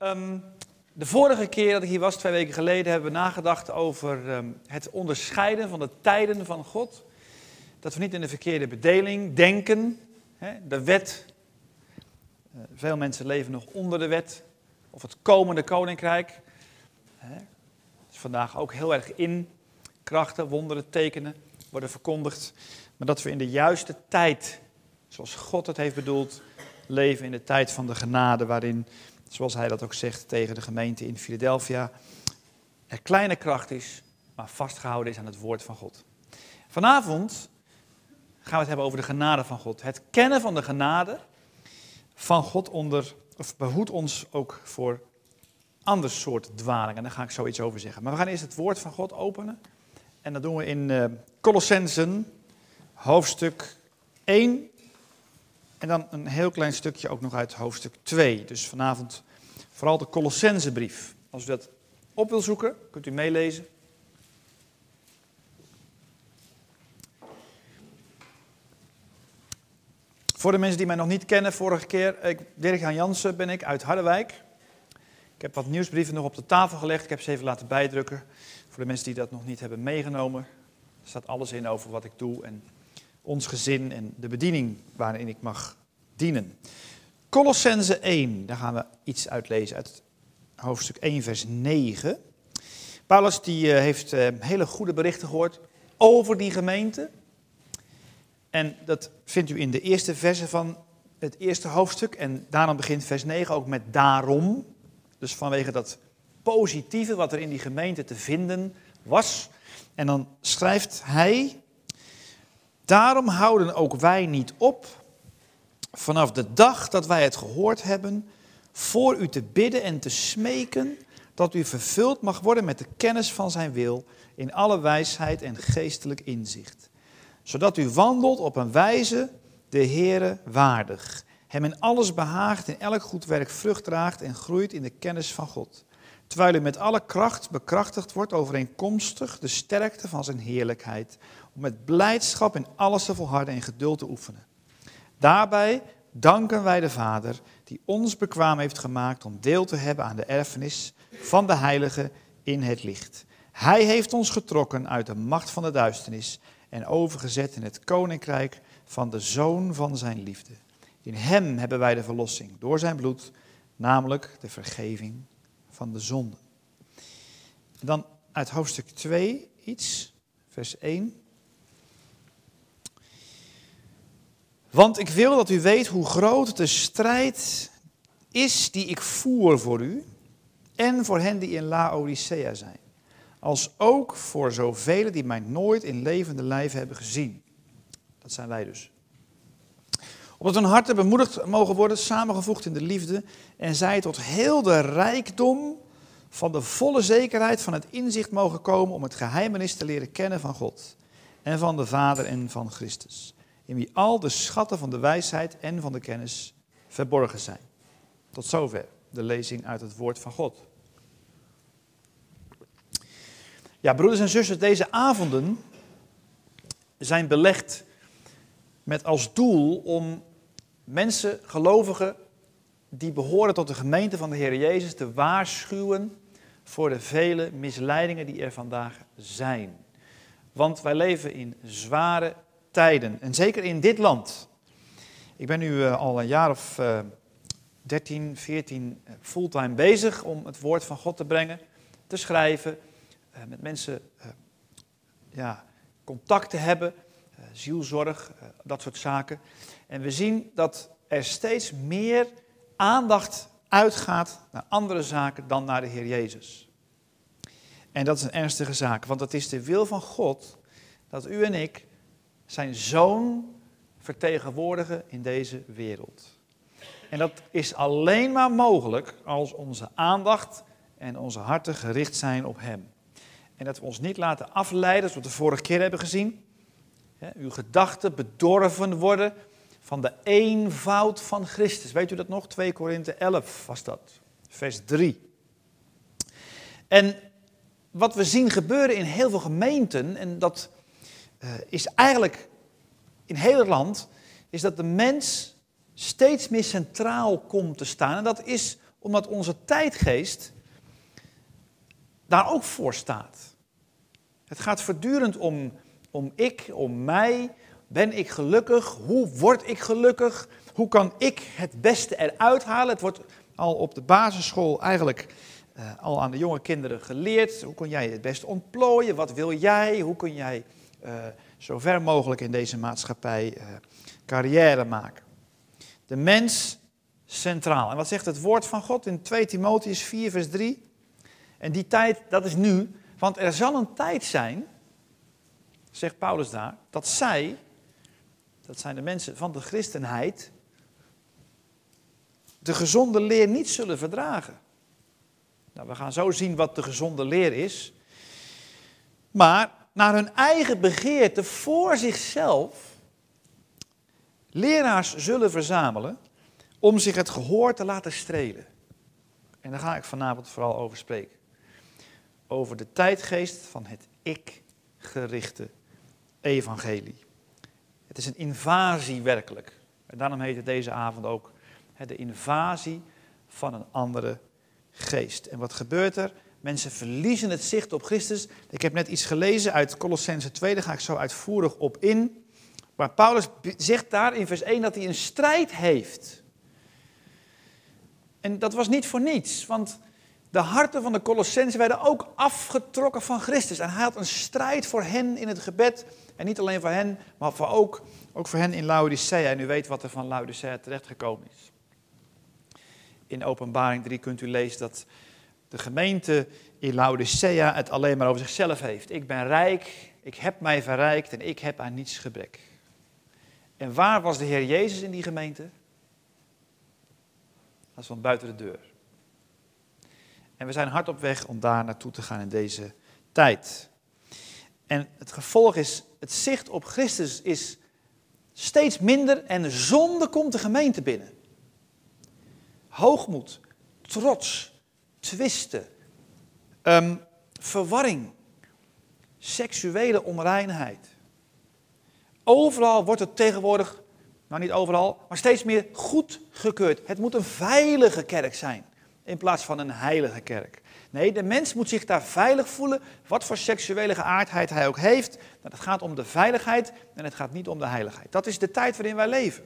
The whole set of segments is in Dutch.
De vorige keer dat ik hier was, 2 weken geleden, hebben we nagedacht over het onderscheiden van de tijden van God. Dat we niet in de verkeerde bedeling denken. De wet, veel mensen leven nog onder de wet. Of het komende koninkrijk. Dat is vandaag ook heel erg in. Krachten, wonderen, tekenen worden verkondigd. Maar dat we in de juiste tijd, zoals God het heeft bedoeld, leven in de tijd van de genade, waarin, zoals hij dat ook zegt tegen de gemeente in Philadelphia, er kleine kracht is, maar vastgehouden is aan het woord van God. Vanavond gaan we het hebben over de genade van God. Het kennen van de genade van God behoedt ons ook voor ander soort dwalingen. En daar ga ik zoiets over zeggen. Maar we gaan eerst het woord van God openen. En dat doen we in Colossenzen, hoofdstuk 1. En dan een heel klein stukje ook nog uit hoofdstuk 2. Dus vanavond vooral de Colossenzenbrief. Als u dat op wil zoeken, kunt u meelezen. Voor de mensen die mij nog niet kennen, vorige keer, Dirk-Jan Jansen ben ik uit Harderwijk. Ik heb wat nieuwsbrieven nog op de tafel gelegd. Ik heb ze even laten bijdrukken. Voor de mensen die dat nog niet hebben meegenomen. Er staat alles in over wat ik doe en ons gezin en de bediening waarin ik mag dienen. Colossenzen 1, daar gaan we iets uitlezen uit hoofdstuk 1 vers 9. Paulus die heeft hele goede berichten gehoord over die gemeente. En dat vindt u in de eerste versen van het eerste hoofdstuk. En daarom begint vers 9 ook met daarom. Dus vanwege dat positieve wat er in die gemeente te vinden was. En dan schrijft hij: daarom houden ook wij niet op, vanaf de dag dat wij het gehoord hebben, voor u te bidden en te smeken, dat u vervuld mag worden met de kennis van zijn wil, in alle wijsheid en geestelijk inzicht. Zodat u wandelt op een wijze de Heere waardig, hem in alles behaagt, in elk goed werk vrucht draagt en groeit in de kennis van God. Terwijl u met alle kracht bekrachtigd wordt overeenkomstig de sterkte van zijn heerlijkheid, om met blijdschap in alles te volharden en geduld te oefenen. Daarbij danken wij de Vader, die ons bekwaam heeft gemaakt om deel te hebben aan de erfenis van de heiligen in het licht. Hij heeft ons getrokken uit de macht van de duisternis en overgezet in het koninkrijk van de Zoon van zijn liefde. In hem hebben wij de verlossing door zijn bloed, namelijk de vergeving van de zonden. Dan uit hoofdstuk 2 iets, vers 1. Want ik wil dat u weet hoe groot de strijd is die ik voer voor u en voor hen die in Laodicea zijn. Als ook voor zoveel die mij nooit in levende lijf hebben gezien. Dat zijn wij dus. Opdat hun harten bemoedigd mogen worden, samengevoegd in de liefde. En zij tot heel de rijkdom van de volle zekerheid van het inzicht mogen komen om het geheimenis te leren kennen van God. En van de Vader en van Christus. In wie al de schatten van de wijsheid en van de kennis verborgen zijn. Tot zover de lezing uit het woord van God. Ja, broeders en zusters, deze avonden zijn belegd met als doel om mensen, gelovigen, die behoren tot de gemeente van de Heer Jezus, te waarschuwen voor de vele misleidingen die er vandaag zijn. Want wij leven in zware tijden, en zeker in dit land. Ik ben nu al een jaar of 13, 14 fulltime bezig om het woord van God te brengen, te schrijven, met mensen contact te hebben, zielzorg, dat soort zaken. En we zien dat er steeds meer aandacht uitgaat naar andere zaken dan naar de Heer Jezus. En dat is een ernstige zaak, want het is de wil van God dat u en ik zijn zoon vertegenwoordigen in deze wereld. En dat is alleen maar mogelijk als onze aandacht en onze harten gericht zijn op hem. En dat we ons niet laten afleiden, zoals we de vorige keer hebben gezien. Uw gedachten bedorven worden van de eenvoud van Christus. Weet u dat nog? 2 Korinthe 11 was dat, vers 3. En wat we zien gebeuren in heel veel gemeenten, en dat is eigenlijk in heel het land, is dat de mens steeds meer centraal komt te staan. En dat is Omdat onze tijdgeest daar ook voor staat. Het gaat voortdurend om ik, om mij. Ben ik gelukkig? Hoe word ik gelukkig? Hoe kan ik het beste eruit halen? Het wordt al op de basisschool eigenlijk al aan de jonge kinderen geleerd. Hoe kun jij het beste ontplooien? Wat wil jij? Hoe kun jij zo ver mogelijk in deze maatschappij carrière maken? De mens centraal. En wat zegt het woord van God in 2 Timotheüs 4 vers 3? En die tijd, dat is nu. Want er zal een tijd zijn, zegt Paulus daar, dat zij, dat zijn de mensen van de christenheid, de gezonde leer niet zullen verdragen. Nou, we gaan zo zien wat de gezonde leer is. Maar naar hun eigen begeerte voor zichzelf leraars zullen verzamelen om zich het gehoor te laten strelen. En daar ga ik vanavond vooral over spreken. Over de tijdgeest van het ik-gerichte evangelie. Het is een invasie werkelijk. En daarom heet het deze avond ook de invasie van een andere geest. En wat gebeurt er? Mensen verliezen het zicht op Christus. Ik heb net iets gelezen uit Colossenzen 2, daar ga ik zo uitvoerig op in. Maar Paulus zegt daar in vers 1 dat hij een strijd heeft. En dat was niet voor niets, want de harten van de Colossenzen werden ook afgetrokken van Christus. En hij had een strijd voor hen in het gebed. En niet alleen voor hen, maar ook voor hen in Laodicea. En u weet wat er van Laodicea terechtgekomen is. In Openbaring 3 kunt u lezen dat de gemeente in Laodicea het alleen maar over zichzelf heeft. Ik ben rijk, ik heb mij verrijkt en ik heb aan niets gebrek. En waar was de Heer Jezus in die gemeente? Dat is van buiten de deur. En we zijn hard op weg om daar naartoe te gaan in deze tijd. En het gevolg is, het zicht op Christus is steeds minder en zonde komt de gemeente binnen. Hoogmoed, trots, twisten, verwarring, seksuele onreinheid. Overal wordt het tegenwoordig, nou niet overal, maar steeds meer goedgekeurd. Het moet een veilige kerk zijn, in plaats van een heilige kerk. Nee, de mens moet zich daar veilig voelen, wat voor seksuele geaardheid hij ook heeft. Maar het gaat om de veiligheid en het gaat niet om de heiligheid. Dat is de tijd waarin wij leven.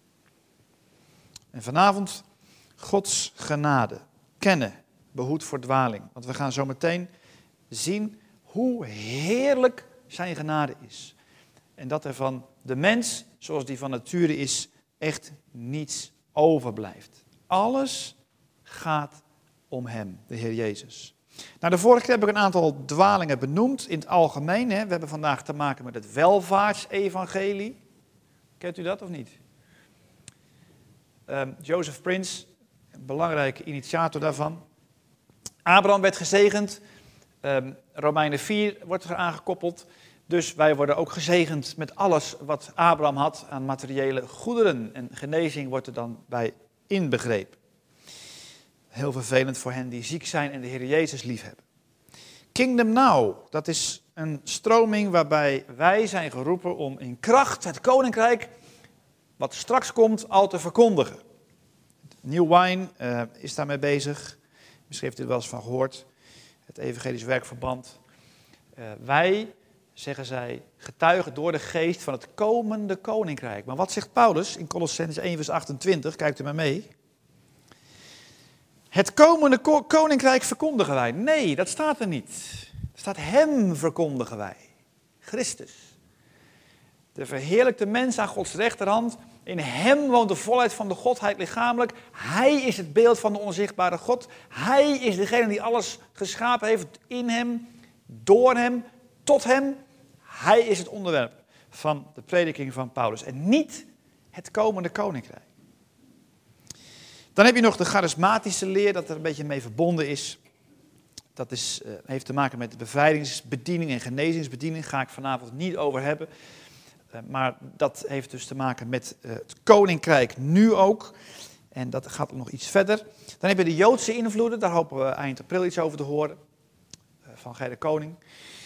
En vanavond Gods genade, kennen, behoed voor dwaling. Want we gaan zo meteen zien hoe heerlijk zijn genade is. En dat er van de mens, zoals die van nature is, echt niets overblijft. Alles gaat om hem, de Heer Jezus. Nou, de vorige keer heb ik een aantal dwalingen benoemd in het algemeen. We hebben vandaag te maken met het welvaartsevangelie. Kent u dat of niet? Joseph Prince, een belangrijke initiator daarvan. Abraham werd gezegend. Romeinen 4 wordt er aangekoppeld. Dus wij worden ook gezegend met alles wat Abraham had aan materiële goederen. En genezing wordt er dan bij inbegrepen. Heel vervelend voor hen die ziek zijn en de Heer Jezus liefhebben. Kingdom Now, dat is een stroming waarbij wij zijn geroepen om in kracht het koninkrijk, wat straks komt, al te verkondigen. New Wine is daarmee bezig. Misschien heeft u er wel eens van gehoord. Het Evangelisch Werkverband. Wij, zeggen zij, getuigen door de geest van het komende koninkrijk. Maar wat zegt Paulus in Colossenzen 1 vers 28? Kijkt u maar mee. Het komende koninkrijk verkondigen wij. Nee, dat staat er niet. Er staat hem verkondigen wij. Christus. De verheerlijkte mens aan Gods rechterhand. In hem woont de volheid van de Godheid lichamelijk. Hij is het beeld van de onzichtbare God. Hij is degene die alles geschapen heeft in hem, door hem, tot hem. Hij is het onderwerp van de prediking van Paulus. En niet het komende koninkrijk. Dan heb je nog de charismatische leer, dat er een beetje mee verbonden is. Dat heeft te maken met de bevrijdingsbediening en genezingsbediening. Daar ga ik vanavond niet over hebben. Maar dat heeft dus te maken met het koninkrijk nu ook. En dat gaat nog iets verder. Dan heb je de Joodse invloeden. Daar hopen we eind april iets over te horen. Van Gij de Koning.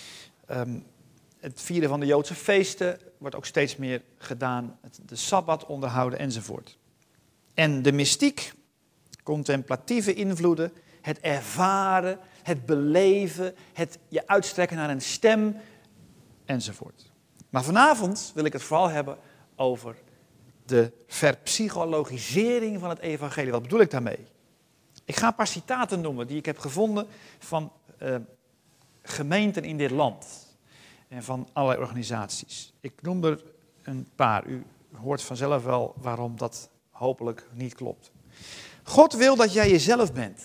Het vieren van de Joodse feesten wordt ook steeds meer gedaan. De Sabbat onderhouden enzovoort. En de mystiek contemplatieve invloeden, het ervaren, het beleven, het je uitstrekken naar een stem, enzovoort. Maar vanavond wil ik het vooral hebben over de verpsychologisering van het evangelie. Wat bedoel ik daarmee? Ik ga een paar citaten noemen die ik heb gevonden van gemeenten in dit land en van allerlei organisaties. Ik noem er een paar. U hoort vanzelf wel waarom dat hopelijk niet klopt. God wil dat jij jezelf bent.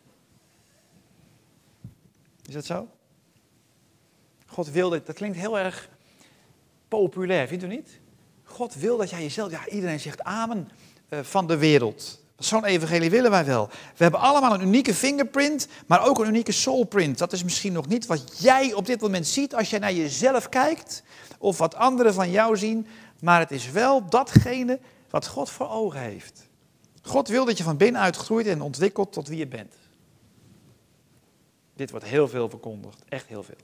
Is dat zo? God wil dat klinkt heel erg populair, vindt u niet? God wil dat jij jezelf, ja, iedereen zegt amen van de wereld. Zo'n evangelie willen wij wel. We hebben allemaal een unieke fingerprint, maar ook een unieke soulprint. Dat is misschien nog niet wat jij op dit moment ziet als jij naar jezelf kijkt, of wat anderen van jou zien, maar het is wel datgene wat God voor ogen heeft. God wil dat je van binnenuit groeit en ontwikkelt tot wie je bent. Dit wordt heel veel verkondigd, echt heel veel.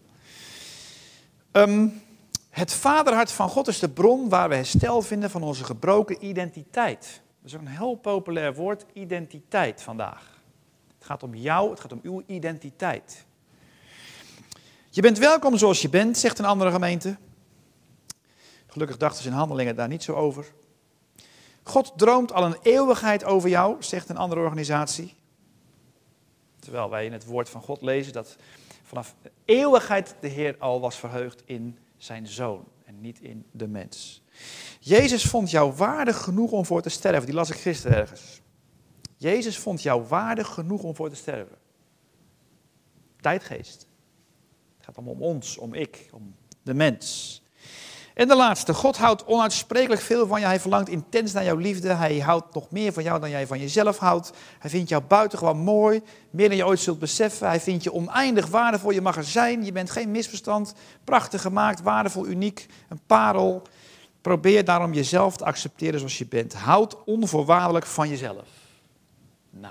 Het vaderhart van God is de bron waar we herstel vinden van onze gebroken identiteit. Dat is ook een heel populair woord, identiteit vandaag. Het gaat om jou, het gaat om uw identiteit. Je bent welkom zoals je bent, zegt een andere gemeente. Gelukkig dachten ze in Handelingen daar niet zo over. God droomt al een eeuwigheid over jou, zegt een andere organisatie. Terwijl wij in het woord van God lezen dat vanaf de eeuwigheid de Heer al was verheugd in zijn zoon en niet in de mens. Jezus vond jou waardig genoeg om voor te sterven. Die las ik gisteren ergens. Jezus vond jou waardig genoeg om voor te sterven. Tijdgeest. Het gaat allemaal om ons, om ik, om de mens. En de laatste. God houdt onuitsprekelijk veel van je. Hij verlangt intens naar jouw liefde. Hij houdt nog meer van jou dan jij van jezelf houdt. Hij vindt jou buitengewoon mooi. Meer dan je ooit zult beseffen. Hij vindt je oneindig waardevol. Je mag er zijn. Je bent geen misverstand. Prachtig gemaakt, waardevol, uniek. Een parel. Probeer daarom jezelf te accepteren zoals je bent. Houd onvoorwaardelijk van jezelf. Nou.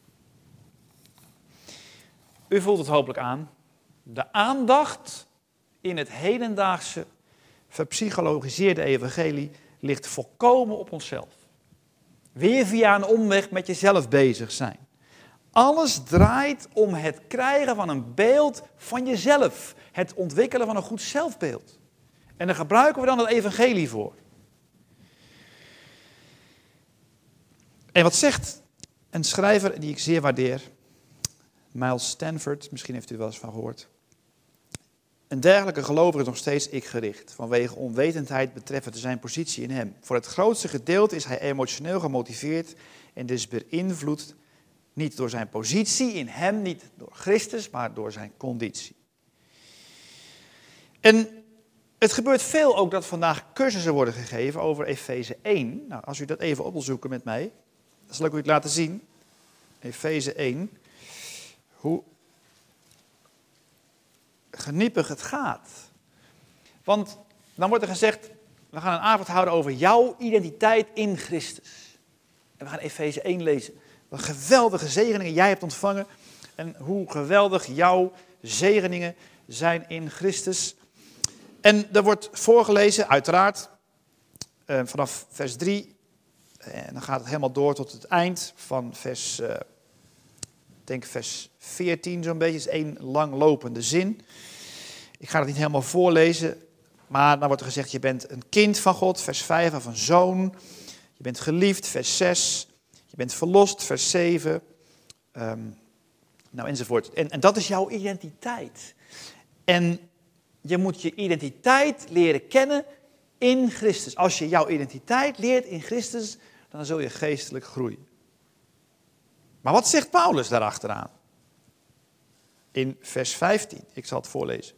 U voelt het hopelijk aan. De aandacht in het hedendaagse verpsychologiseerde evangelie ligt volkomen op onszelf. Weer via een omweg met jezelf bezig zijn. Alles draait om het krijgen van een beeld van jezelf. Het ontwikkelen van een goed zelfbeeld. En daar gebruiken we dan het evangelie voor. En wat zegt een schrijver die ik zeer waardeer, Miles Stanford, misschien heeft u er wel eens van gehoord. Een dergelijke gelovige is nog steeds ik-gericht, vanwege onwetendheid betreffende zijn positie in hem. Voor het grootste gedeelte is hij emotioneel gemotiveerd en dus beïnvloed niet door zijn positie in hem, niet door Christus, maar door zijn conditie. En het gebeurt veel ook dat vandaag cursussen worden gegeven over Efeze 1. Nou, als u dat even op wil zoeken met mij, dan zal ik u het laten zien. Efeze 1. Hoe geniepig het gaat. Want dan wordt er gezegd, we gaan een avond houden over jouw identiteit in Christus. En we gaan Efeze 1 lezen. Wat geweldige zegeningen jij hebt ontvangen. En hoe geweldig jouw zegeningen zijn in Christus. En er wordt voorgelezen, uiteraard, vanaf vers 3. En dan gaat het helemaal door tot het eind van vers, vers 14 zo'n beetje. Het is één langlopende zin. Ik ga het niet helemaal voorlezen, maar dan wordt er gezegd, je bent een kind van God, vers 5, of een zoon. Je bent geliefd, vers 6. Je bent verlost, vers 7. Enzovoort. En dat is jouw identiteit. En je moet je identiteit leren kennen in Christus. Als je jouw identiteit leert in Christus, dan zul je geestelijk groeien. Maar wat zegt Paulus daarachteraan? In vers 15, ik zal het voorlezen.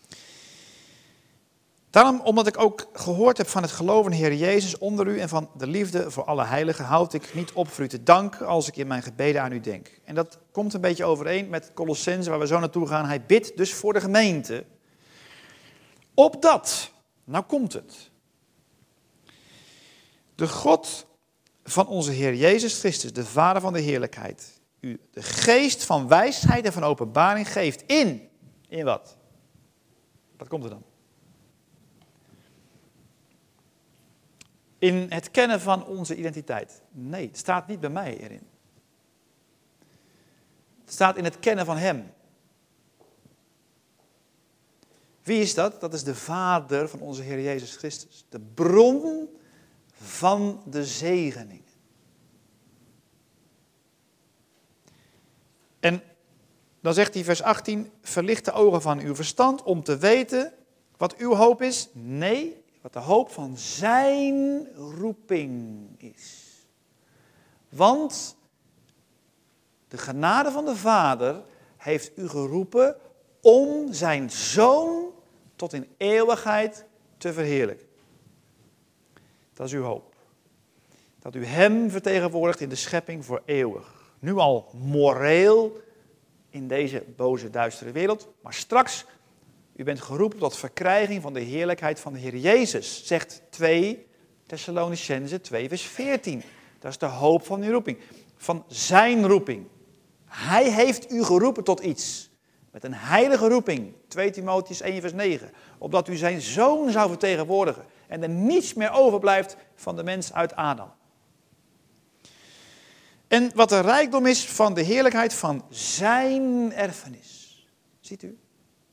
Daarom, omdat ik ook gehoord heb van het geloven in Heer Jezus onder u en van de liefde voor alle heiligen, houd ik niet op voor u te danken als ik in mijn gebeden aan u denk. En dat komt een beetje overeen met Colossenzen, waar we zo naartoe gaan. Hij bidt dus voor de gemeente. Opdat, nou komt het, de God van onze Heer Jezus Christus, de Vader van de heerlijkheid, u de geest van wijsheid en van openbaring geeft in wat? Wat komt er dan? In het kennen van onze identiteit. Nee, het staat niet bij mij erin. Het staat in het kennen van hem. Wie is dat? Dat is de Vader van onze Heer Jezus Christus. De bron van de zegeningen. En dan zegt hij vers 18, verlicht de ogen van uw verstand om te weten wat uw hoop is. Nee, wat de hoop van zijn roeping is. Want de genade van de Vader heeft u geroepen om zijn Zoon tot in eeuwigheid te verheerlijken. Dat is uw hoop. Dat u hem vertegenwoordigt in de schepping voor eeuwig. Nu al moreel in deze boze, duistere wereld. Maar straks, u bent geroepen tot verkrijging van de heerlijkheid van de Heer Jezus. Zegt 2 Thessalonicenzen 2 vers 14. Dat is de hoop van uw roeping. Van zijn roeping. Hij heeft u geroepen tot iets. Met een heilige roeping. 2 Timotheüs 1 vers 9. Opdat u zijn Zoon zou vertegenwoordigen. En er niets meer overblijft van de mens uit Adam. En wat de rijkdom is van de heerlijkheid van zijn erfenis. Ziet u?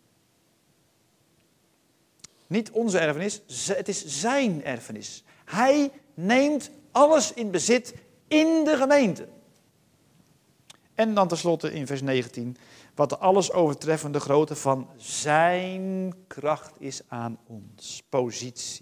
Niet onze erfenis, het is zijn erfenis. Hij neemt alles in bezit in de gemeente. En dan tenslotte in vers 19, wat de alles overtreffende grootte van zijn kracht is aan ons. Positie.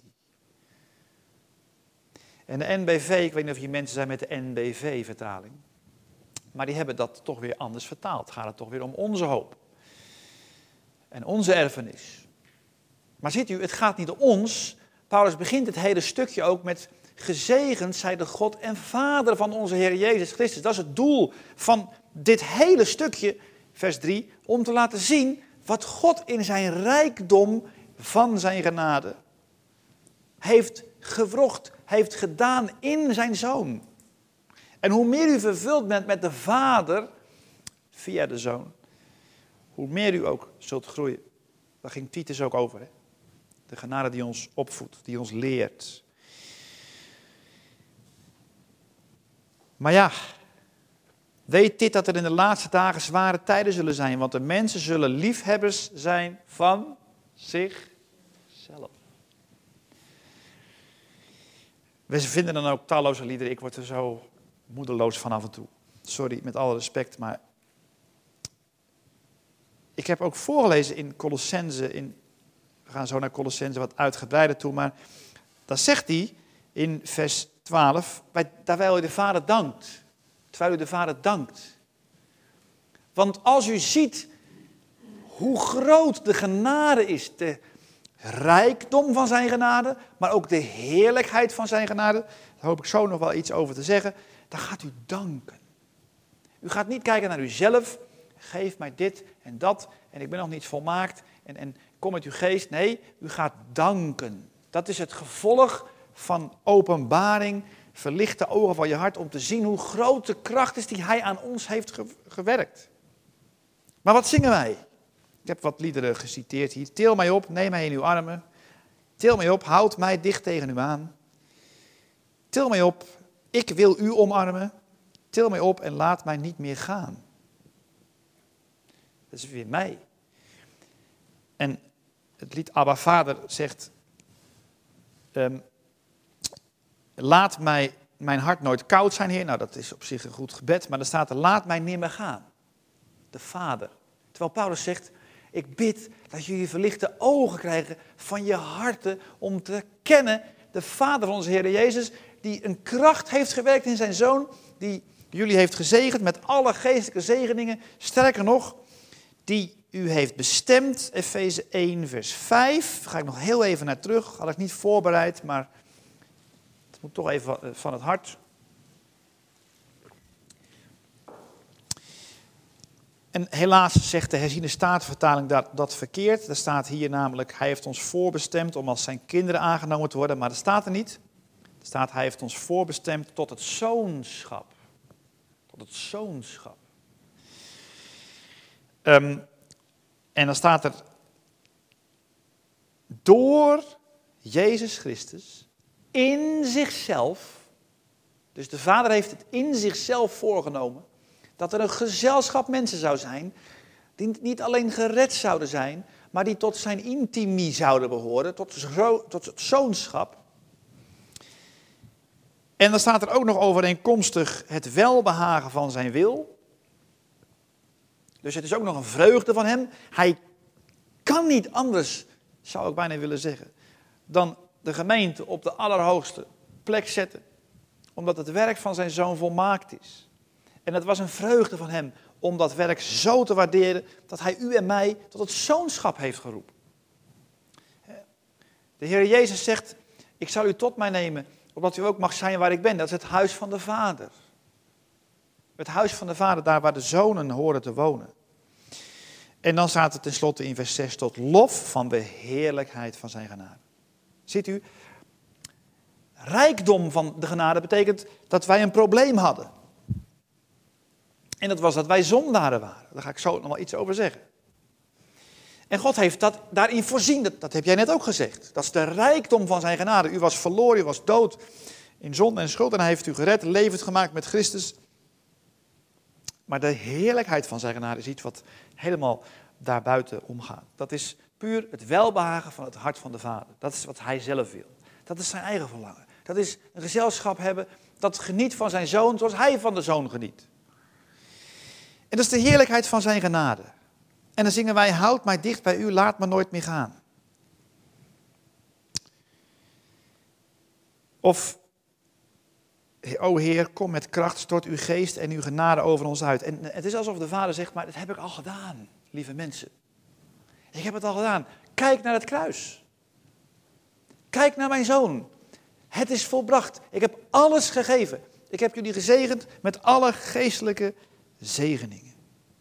En de NBV, ik weet niet of hier mensen zijn met de NBV-vertaling. Maar die hebben dat toch weer anders vertaald. Gaat het toch weer om onze hoop. En onze erfenis. Maar ziet u, het gaat niet om ons. Paulus begint het hele stukje ook met gezegend zij de God en Vader van onze Heer Jezus Christus. Dat is het doel van dit hele stukje, vers 3, om te laten zien wat God in zijn rijkdom van zijn genade heeft gewrocht, heeft gedaan in zijn Zoon. En hoe meer u vervuld bent met de Vader, via de Zoon, hoe meer u ook zult groeien. Daar ging Titus ook over. Hè? De genade die ons opvoedt, die ons leert. Maar ja, weet dit dat er in de laatste dagen zware tijden zullen zijn. Want de mensen zullen liefhebbers zijn van zichzelf. We vinden dan ook talloze liederen. Ik word er zo moedeloos van af en toe. Sorry, met alle respect, maar ik heb ook voorgelezen in Colossenzen. We gaan zo naar Colossenzen wat uitgebreider toe, maar dan zegt hij in vers 12, terwijl u de Vader dankt. Terwijl u de Vader dankt. Want als u ziet hoe groot de genade is, de rijkdom van zijn genade, maar ook de heerlijkheid van zijn genade, daar hoop ik zo nog wel iets over te zeggen, dan gaat u danken. U gaat niet kijken naar uzelf, geef mij dit en dat en ik ben nog niet volmaakt en kom met uw geest. Nee, u gaat danken. Dat is het gevolg van openbaring. Verlicht de ogen van je hart om te zien hoe groot de kracht is die hij aan ons heeft gewerkt. Maar wat zingen wij? Ik heb wat liederen geciteerd hier. Til mij op, neem mij in uw armen. Til mij op, houd mij dicht tegen u aan. Til mij op, ik wil u omarmen. Til mij op en laat mij niet meer gaan. Dat is weer mij. En het lied Abba Vader zegt, laat mijn hart nooit koud zijn, Heer. Nou, dat is op zich een goed gebed, maar dan staat er, laat mij nimmer gaan. De Vader. Terwijl Paulus zegt, ik bid dat jullie verlichte ogen krijgen van je harten om te kennen de Vader van onze Heer Jezus, die een kracht heeft gewerkt in zijn Zoon, die jullie heeft gezegend met alle geestelijke zegeningen. Sterker nog, die u heeft bestemd, Efeze 1 vers 5. Daar ga ik nog heel even naar terug, had ik niet voorbereid, maar het moet toch even van het hart. En helaas zegt de herziene statenvertaling dat verkeerd. Er staat hier namelijk, hij heeft ons voorbestemd om als zijn kinderen aangenomen te worden. Maar dat staat er niet. Er staat, hij heeft ons voorbestemd tot het zoonschap. Tot het zoonschap. En dan staat er, door Jezus Christus in zichzelf. Dus de Vader heeft het in zichzelf voorgenomen. Dat er een gezelschap mensen zou zijn die niet alleen gered zouden zijn, maar die tot zijn intimie zouden behoren, tot het zoonschap. En dan staat er ook nog overeenkomstig het welbehagen van zijn wil. Dus het is ook nog een vreugde van hem. Hij kan niet anders, zou ik bijna willen zeggen, dan de gemeente op de allerhoogste plek zetten. Omdat het werk van zijn zoon volmaakt is. En het was een vreugde van hem om dat werk zo te waarderen dat hij u en mij tot het zoonschap heeft geroepen. De Heer Jezus zegt, ik zal u tot mij nemen, opdat u ook mag zijn waar ik ben. Dat is het huis van de Vader. Het huis van de Vader, daar waar de zonen horen te wonen. En dan staat het tenslotte in vers 6, tot lof van de heerlijkheid van zijn genade. Ziet u, rijkdom van de genade betekent dat wij een probleem hadden. En dat was dat wij zondaren waren. Daar ga ik zo nog wel iets over zeggen. En God heeft dat daarin voorzien, dat heb jij net ook gezegd. Dat is de rijkdom van zijn genade. U was verloren, u was dood in zonde en schuld en hij heeft u gered, levend gemaakt met Christus. Maar de heerlijkheid van zijn genade is iets wat helemaal daarbuiten omgaat. Dat is puur het welbehagen van het hart van de Vader. Dat is wat hij zelf wil. Dat is zijn eigen verlangen. Dat is een gezelschap hebben dat geniet van zijn zoon zoals hij van de zoon geniet. En dat is de heerlijkheid van zijn genade. En dan zingen wij, houd mij dicht bij u, laat me nooit meer gaan. Of, o Heer, kom met kracht, stort uw geest en uw genade over ons uit. En het is alsof de Vader zegt, maar dat heb ik al gedaan, lieve mensen. Ik heb het al gedaan. Kijk naar het kruis. Kijk naar mijn zoon. Het is volbracht. Ik heb alles gegeven. Ik heb jullie gezegend met alle geestelijke zegeningen.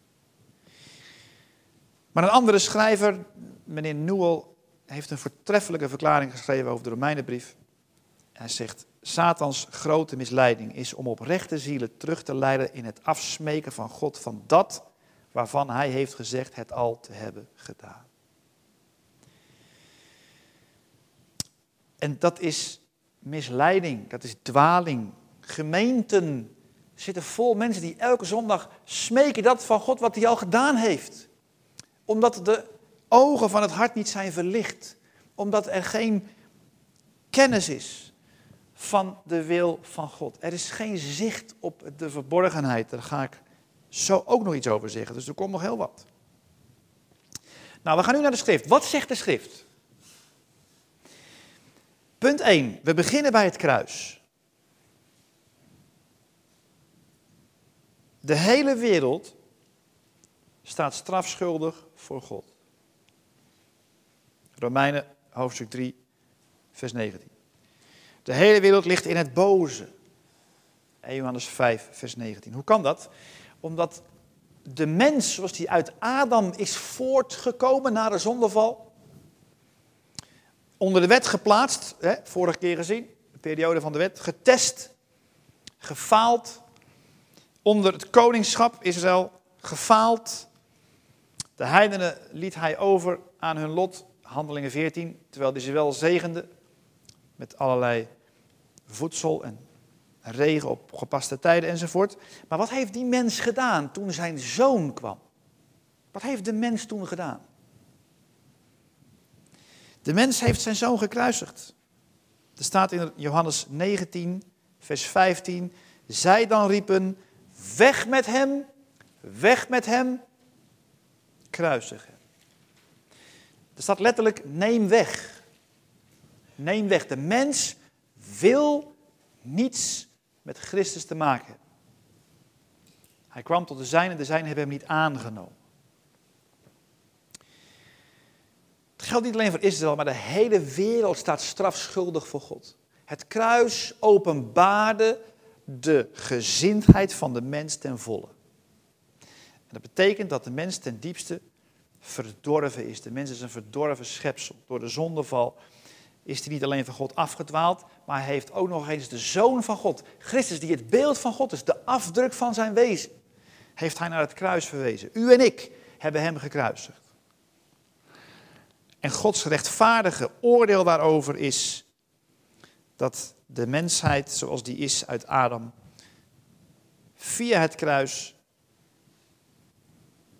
Maar een andere schrijver, meneer Newell, heeft een voortreffelijke verklaring geschreven over de Romeinenbrief. Hij zegt, Satans grote misleiding is om oprechte zielen terug te leiden in het afsmeken van God van dat waarvan hij heeft gezegd het al te hebben gedaan. En dat is misleiding, dat is dwaling. Gemeenten zitten vol mensen die elke zondag smeken dat van God wat hij al gedaan heeft. Omdat de ogen van het hart niet zijn verlicht. Omdat er geen kennis is van de wil van God. Er is geen zicht op de verborgenheid. Daar ga ik zo ook nog iets over zeggen. Dus er komt nog heel wat. Nou, we gaan nu naar de schrift. Wat zegt de schrift? Punt 1. We beginnen bij het kruis. De hele wereld staat strafschuldig voor God. Romeinen hoofdstuk 3, vers 19. De hele wereld ligt in het boze. 1 Johannes 5, vers 19. Hoe kan dat? Omdat de mens, zoals die uit Adam is voortgekomen na de zondeval, onder de wet geplaatst, vorige keer gezien, de periode van de wet, getest, gefaald, onder het koningschap Israël, gefaald. De heidenen liet hij over aan hun lot, Handelingen 14, terwijl hij ze wel zegende met allerlei voedsel en regen op gepaste tijden enzovoort. Maar wat heeft die mens gedaan toen zijn zoon kwam? Wat heeft de mens toen gedaan? De mens heeft zijn zoon gekruisigd. Er staat in Johannes 19, vers 15. Zij dan riepen, weg met hem, kruisig hem. Er staat letterlijk, neem weg. Neem weg. De mens wil niets met Christus te maken hebben. Hij kwam tot de zijnen hebben hem niet aangenomen. Het geldt niet alleen voor Israël, maar de hele wereld staat strafschuldig voor God. Het kruis openbaarde de gezindheid van de mens ten volle. En dat betekent dat de mens ten diepste verdorven is. De mens is een verdorven schepsel. Door de zondeval is hij niet alleen van God afgedwaald, maar hij heeft ook nog eens de Zoon van God, Christus, die het beeld van God is, de afdruk van zijn wezen, heeft hij naar het kruis verwezen. U en ik hebben hem gekruisigd. En Gods rechtvaardige oordeel daarover is dat de mensheid zoals die is uit Adam via het kruis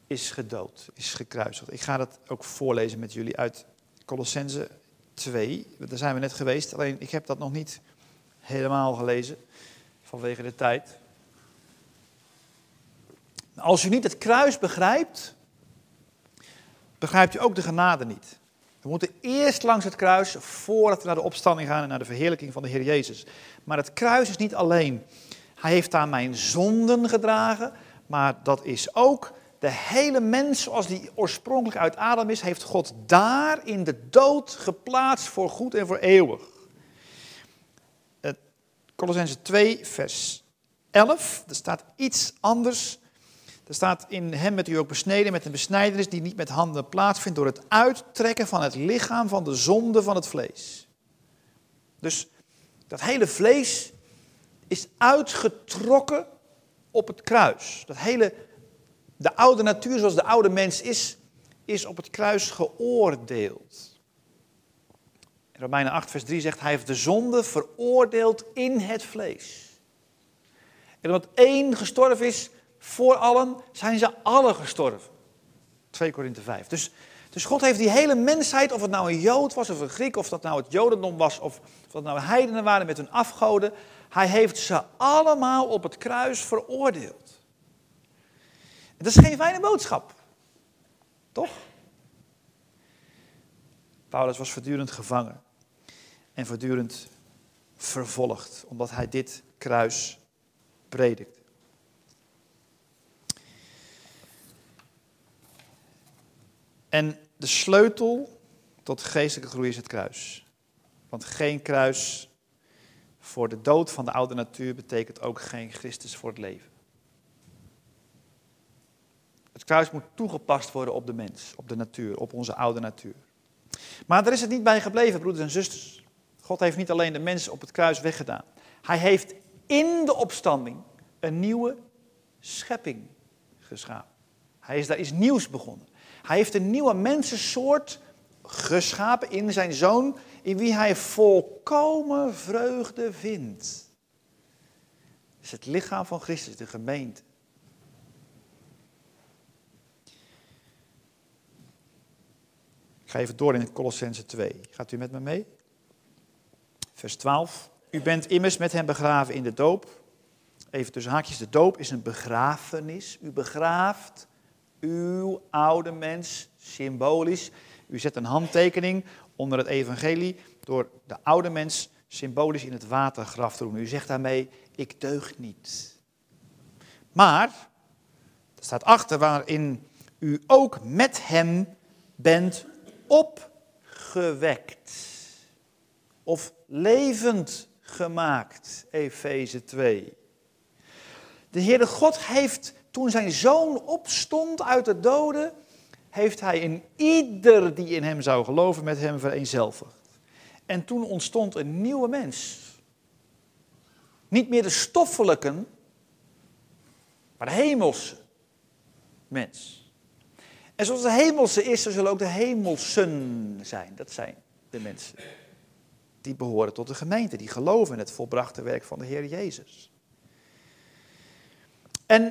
is gedood, is gekruisigd. Ik ga dat ook voorlezen met jullie uit Kolossenzen 2. Daar zijn we net geweest, alleen ik heb dat nog niet helemaal gelezen, vanwege de tijd. Als u niet het kruis begrijpt, begrijpt u ook de genade niet. We moeten eerst langs het kruis voordat we naar de opstanding gaan en naar de verheerlijking van de Heer Jezus. Maar het kruis is niet alleen, hij heeft daar mijn zonden gedragen, maar dat is ook de hele mens zoals die oorspronkelijk uit Adam is, heeft God daar in de dood geplaatst voor goed en voor eeuwig. Kolossenzen 2 vers 11, er staat iets anders. Er staat in hem met u ook besneden met een besnijdenis die niet met handen plaatsvindt door het uittrekken van het lichaam van de zonde van het vlees. Dus dat hele vlees is uitgetrokken op het kruis. De oude natuur zoals de oude mens is op het kruis geoordeeld. In Romeinen 8 vers 3 zegt hij heeft de zonde veroordeeld in het vlees. En omdat één gestorven is voor allen, zijn ze alle gestorven. 2 Korinthe 5. Dus God heeft die hele mensheid, of het nou een Jood was of een Griek, of dat nou het Jodendom was, of dat nou heidenen waren met hun afgoden, hij heeft ze allemaal op het kruis veroordeeld. En dat is geen fijne boodschap. Toch? Paulus was voortdurend gevangen en voortdurend vervolgd, omdat hij dit kruis predikte. En de sleutel tot geestelijke groei is het kruis. Want geen kruis voor de dood van de oude natuur betekent ook geen Christus voor het leven. Het kruis moet toegepast worden op de mens, op de natuur, op onze oude natuur. Maar daar is het niet bij gebleven, broeders en zusters. God heeft niet alleen de mens op het kruis weggedaan. Hij heeft in de opstanding een nieuwe schepping geschapen. Daar is nieuws begonnen. Hij heeft een nieuwe mensensoort geschapen in zijn Zoon, in wie hij volkomen vreugde vindt. Het is het lichaam van Christus, de gemeente. Ik ga even door in Kolossenzen 2. Gaat u met me mee? Vers 12. U bent immers met hem begraven in de doop. Even tussen haakjes, de doop is een begrafenis. U begraaft uw oude mens, symbolisch. U zet een handtekening onder het evangelie door de oude mens symbolisch in het watergraf te doen. U zegt daarmee, ik deug niet. Maar, er staat achter, waarin u ook met hem bent opgewekt. Of levend gemaakt, Efeze 2. De Heere God heeft, toen zijn Zoon opstond uit de doden, heeft hij in ieder die in hem zou geloven met hem vereenzelvigd. En toen ontstond een nieuwe mens. Niet meer de stoffelijke, maar de hemelse mens. En zoals de hemelse is, zo zullen ook de hemelsen zijn. Dat zijn de mensen die behoren tot de gemeente, die geloven in het volbrachte werk van de Heer Jezus. En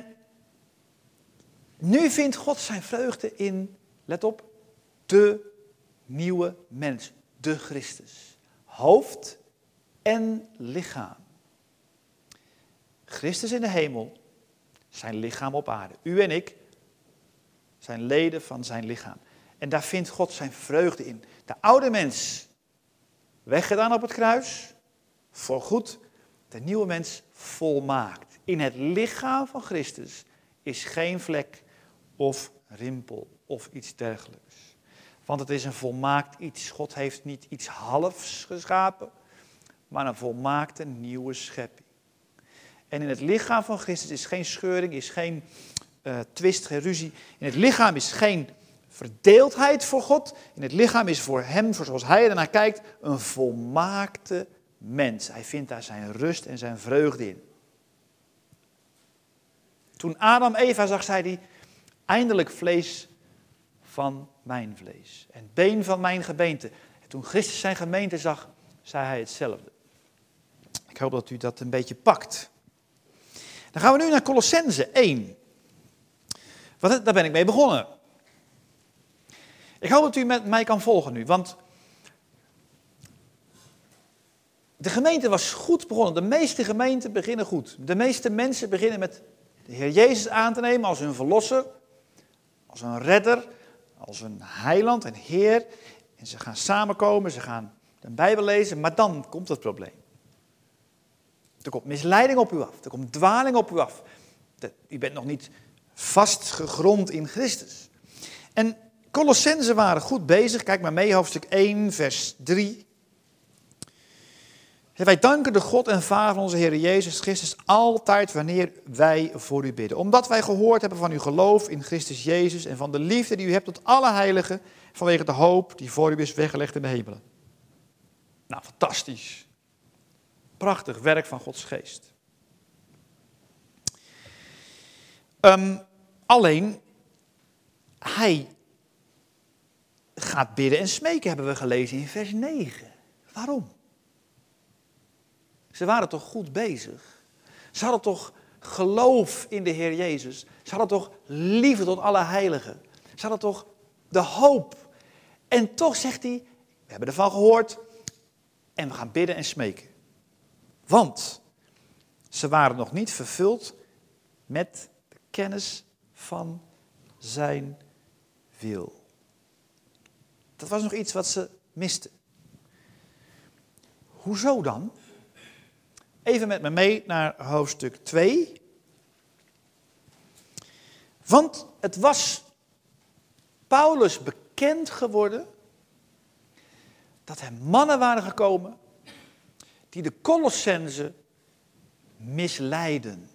nu vindt God zijn vreugde in, let op, de nieuwe mens, de Christus. Hoofd en lichaam. Christus in de hemel, zijn lichaam op aarde. U en ik zijn leden van zijn lichaam. En daar vindt God zijn vreugde in. De oude mens, weggedaan op het kruis, voorgoed, de nieuwe mens volmaakt. In het lichaam van Christus is geen vlek of rimpel of iets dergelijks. Want het is een volmaakt iets. God heeft niet iets halfs geschapen, maar een volmaakte nieuwe schepping. En in het lichaam van Christus is geen scheuring, is geen twist, geen ruzie. In het lichaam is geen verdeeldheid voor God. In het lichaam is voor hem, zoals hij ernaar kijkt, een volmaakte mens. Hij vindt daar zijn rust en zijn vreugde in. Toen Adam Eva zag, zei hij, eindelijk vlees van mijn vlees en been van mijn gebeente. En toen Christus zijn gemeente zag, zei hij hetzelfde. Ik hoop dat u dat een beetje pakt. Dan gaan we nu naar Kolossenzen 1. Want daar ben ik mee begonnen. Ik hoop dat u met mij kan volgen nu, want de gemeente was goed begonnen. De meeste gemeenten beginnen goed. De meeste mensen beginnen met de Heer Jezus aan te nemen als hun verlosser, als een redder, als een heiland en Heer. En ze gaan samenkomen, ze gaan de Bijbel lezen, maar dan komt het probleem. Er komt misleiding op u af, er komt dwaling op u af. U bent nog niet vastgegrond in Christus. En Colossenzen waren goed bezig. Kijk maar mee, hoofdstuk 1, vers 3. Wij danken de God en Vader van onze Heer Jezus Christus altijd wanneer wij voor u bidden. Omdat wij gehoord hebben van uw geloof in Christus Jezus en van de liefde die u hebt tot alle heiligen vanwege de hoop die voor u is weggelegd in de hemelen. Nou, fantastisch. Prachtig werk van Gods geest. Alleen, hij gaat bidden en smeken, hebben we gelezen in vers 9. Waarom? Ze waren toch goed bezig? Ze hadden toch geloof in de Heer Jezus? Ze hadden toch liefde tot alle heiligen? Ze hadden toch de hoop? En toch zegt hij, we hebben ervan gehoord en we gaan bidden en smeken. Want ze waren nog niet vervuld met de kennis van zijn wil. Dat was nog iets wat ze misten. Hoezo dan? Even met me mee naar hoofdstuk 2. Want het was Paulus bekend geworden dat er mannen waren gekomen die de Colossenzen misleiden.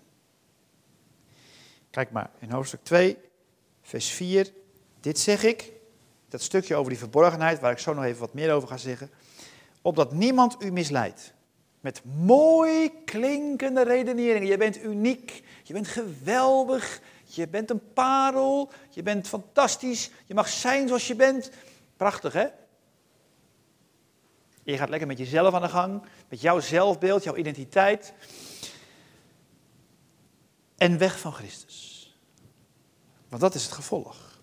Kijk maar, in hoofdstuk 2, vers 4. Dit zeg ik, dat stukje over die verborgenheid, waar ik zo nog even wat meer over ga zeggen. Opdat niemand u misleidt. Met mooi klinkende redeneringen. Je bent uniek, je bent geweldig, je bent een parel, je bent fantastisch, je mag zijn zoals je bent. Prachtig, hè? Je gaat lekker met jezelf aan de gang, met jouw zelfbeeld, jouw identiteit. En weg van Christus. Want dat is het gevolg.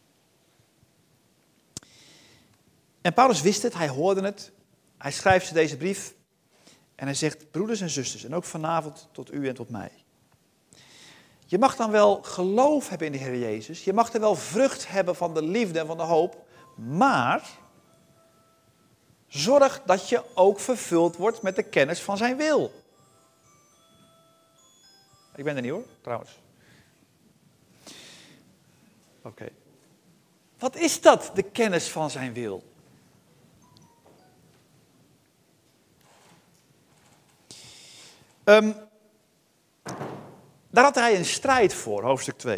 En Paulus wist het, hij hoorde het. Hij schrijft ze deze brief. En hij zegt, broeders en zusters, en ook vanavond tot u en tot mij. Je mag dan wel geloof hebben in de Heer Jezus. Je mag er wel vrucht hebben van de liefde en van de hoop. Maar zorg dat je ook vervuld wordt met de kennis van zijn wil. Ik ben er niet hoor, trouwens. Oké. Wat is dat, de kennis van zijn wil? Daar had hij een strijd voor, hoofdstuk 2.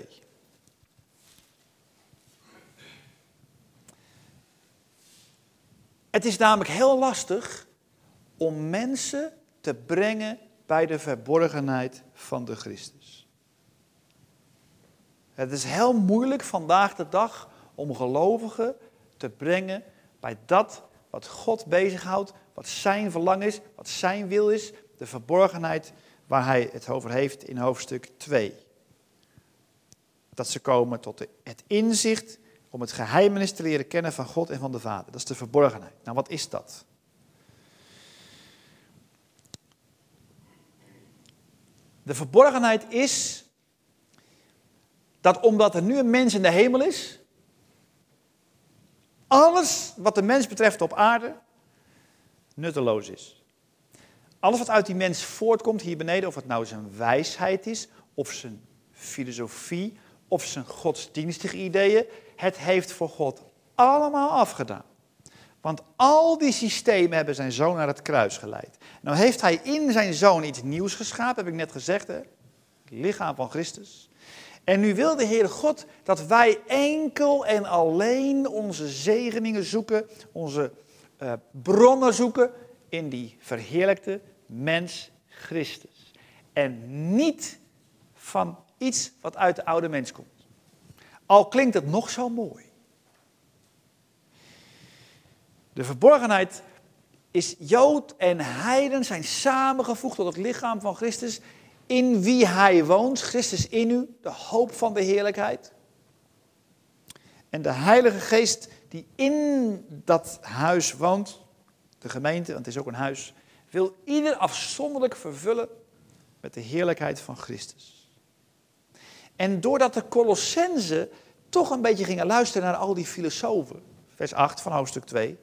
Het is namelijk heel lastig om mensen te brengen bij de verborgenheid van de Christus. Het is heel moeilijk vandaag de dag om gelovigen te brengen bij dat wat God bezighoudt, wat zijn verlangen is, wat zijn wil is, de verborgenheid waar hij het over heeft in hoofdstuk 2. Dat ze komen tot het inzicht om het geheimenis te leren kennen van God en van de Vader. Dat is de verborgenheid. Nou, wat is dat? De verborgenheid is dat omdat er nu een mens in de hemel is, alles wat de mens betreft op aarde nutteloos is. Alles wat uit die mens voortkomt hier beneden, of het nou zijn wijsheid is, of zijn filosofie, of zijn godsdienstige ideeën, het heeft voor God allemaal afgedaan. Want al die systemen hebben zijn zoon naar het kruis geleid. Nou heeft hij in zijn zoon iets nieuws geschapen, heb ik net gezegd, hè? Het lichaam van Christus. En nu wil de Heere God dat wij enkel en alleen onze zegeningen zoeken, onze bronnen zoeken in die verheerlijkte mens Christus. En niet van iets wat uit de oude mens komt. Al klinkt het nog zo mooi. De verborgenheid is Jood en heiden zijn samengevoegd tot het lichaam van Christus, in wie hij woont, Christus in u, de hoop van de heerlijkheid. En de Heilige Geest die in dat huis woont, de gemeente, want het is ook een huis, wil ieder afzonderlijk vervullen met de heerlijkheid van Christus. En doordat de Colossenzen toch een beetje gingen luisteren naar al die filosofen, vers 8 van hoofdstuk 2,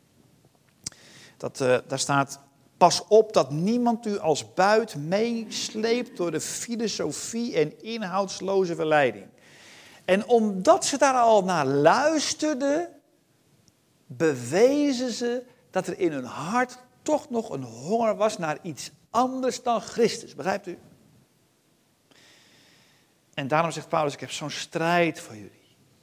daar staat: pas op dat niemand u als buit meesleept door de filosofie en inhoudsloze verleiding. En omdat ze daar al naar luisterden, bewezen ze dat er in hun hart toch nog een honger was naar iets anders dan Christus. Begrijpt u? En daarom zegt Paulus: ik heb zo'n strijd voor jullie.